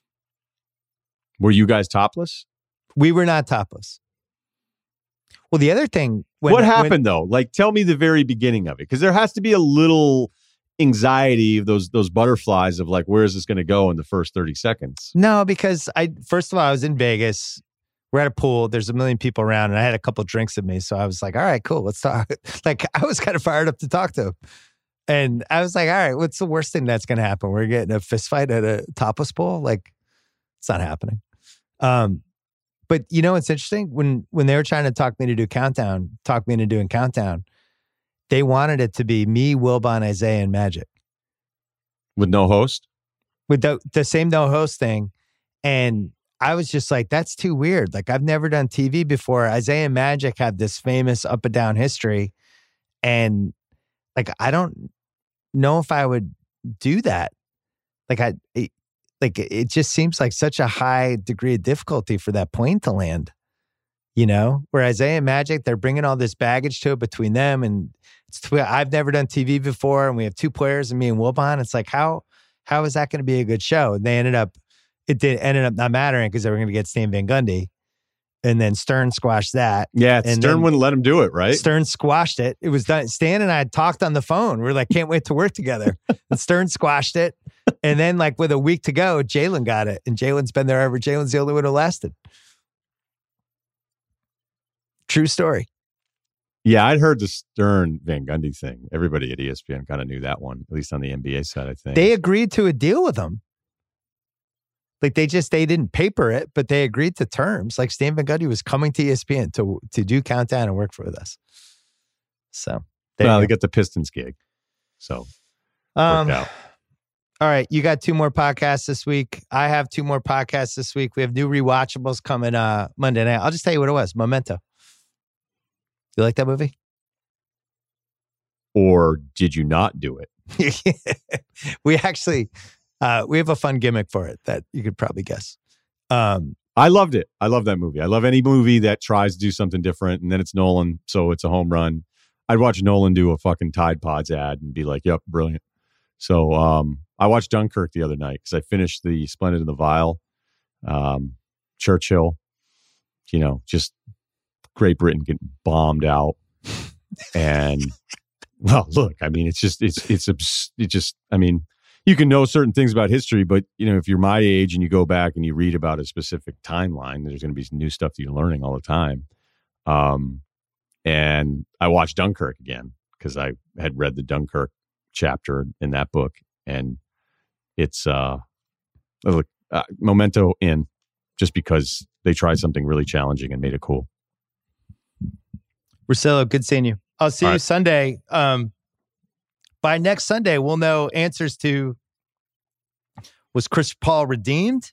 Were you guys topless? We were not topless. Well, the other thing, when, what happened when, though? Like, tell me the very beginning of it, because there has to be a little anxiety of those those butterflies of like, where is this going to go in the first thirty seconds? No, because I first of all, I was in Vegas. We're at a pool. There's a million people around, and I had a couple of drinks with me. So I was like, all right, cool, let's talk. Like, I was kind of fired up to talk to him. And I was like, all right, what's the worst thing that's going to happen? We're getting a fist fight at a topless pool? Like, it's not happening. Um, but you know what's interesting? When when they were trying to talk me to do Countdown, talk me into doing Countdown, they wanted it to be me, Wilbon, Isaiah, and Magic. With no host? With the, the same no host thing. And I was just like, that's too weird. Like, I've never done T V before. Isaiah and Magic have this famous up and down history. And like, I don't know if I would do that. Like, I, it, like, it just seems like such a high degree of difficulty for that plane to land, you know, where Isaiah and Magic, they're bringing all this baggage to it between them. And it's, tw- I've never done T V before. And we have two players and me and Wilbon. It's like, how, how is that going to be a good show? And they ended up, it did ended up not mattering because they were going to get Stan Van Gundy. And then Stern squashed that. Yeah, And Stern then- wouldn't let him do it, right? Stern squashed it. It was done. Stan and I had talked on the phone. We were like, can't wait to work together. And Stern squashed it. And then, like, with a week to go, Jalen got it. And Jalen's been there ever. Jalen's the only one who lasted. True story. Yeah, I'd heard the Stern Van Gundy thing. Everybody at E S P N kind of knew that one, at least on the N B A side, I think. They agreed to a deal with him. Like, they just, they didn't paper it, but they agreed to terms. Like, Stan Van Gundy was coming to E S P N to, to do Countdown and work for us. So, there well, you they go. got the Pistons gig. So, Um, worked out. All right, you got two more podcasts this week. I have two more podcasts this week. We have new rewatchables coming uh, Monday night. I'll just tell you what it was. Memento. You like that movie? Or did you not do it? We actually, uh, we have a fun gimmick for it that you could probably guess. Um, I loved it. I love that movie. I love any movie that tries to do something different, and then it's Nolan, so it's a home run. I'd watch Nolan do a fucking Tide Pods ad and be like, yep, brilliant. So um, I watched Dunkirk the other night because I finished the Splendid and the Vile. Um, Churchill, you know, just Great Britain getting bombed out. And, well, look, I mean, it's just, it's, it's, abs- it just, I mean, you can know certain things about history, but, you know, if you're my age and you go back and you read about a specific timeline, there's going to be some new stuff that you're learning all the time. Um, and I watched Dunkirk again because I had read the Dunkirk chapter in that book, and it's uh, look, uh Memento in just because they tried something really challenging and made it cool. Russillo, good seeing you. I'll see All you right. Sunday. Um, by next Sunday, we'll know answers to, was Chris Paul redeemed?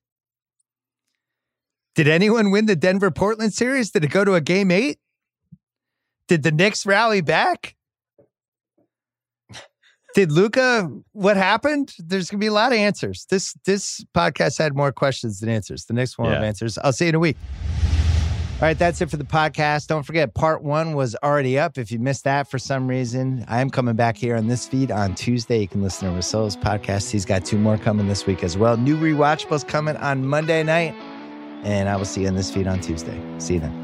Did anyone win the Denver-Portland series? Did it go to a game eight? Did the Knicks rally back? Did Luka, what happened? There's going to be a lot of answers. This this podcast had more questions than answers. The next one will have Yeah. answers. I'll see you in a week. All right, that's it for the podcast. Don't forget, part one was already up. If you missed that for some reason, I am coming back here on this feed on Tuesday. You can listen to Russillo's podcast. He's got two more coming this week as well. New Rewatchables coming on Monday night. And I will see you on this feed on Tuesday. See you then.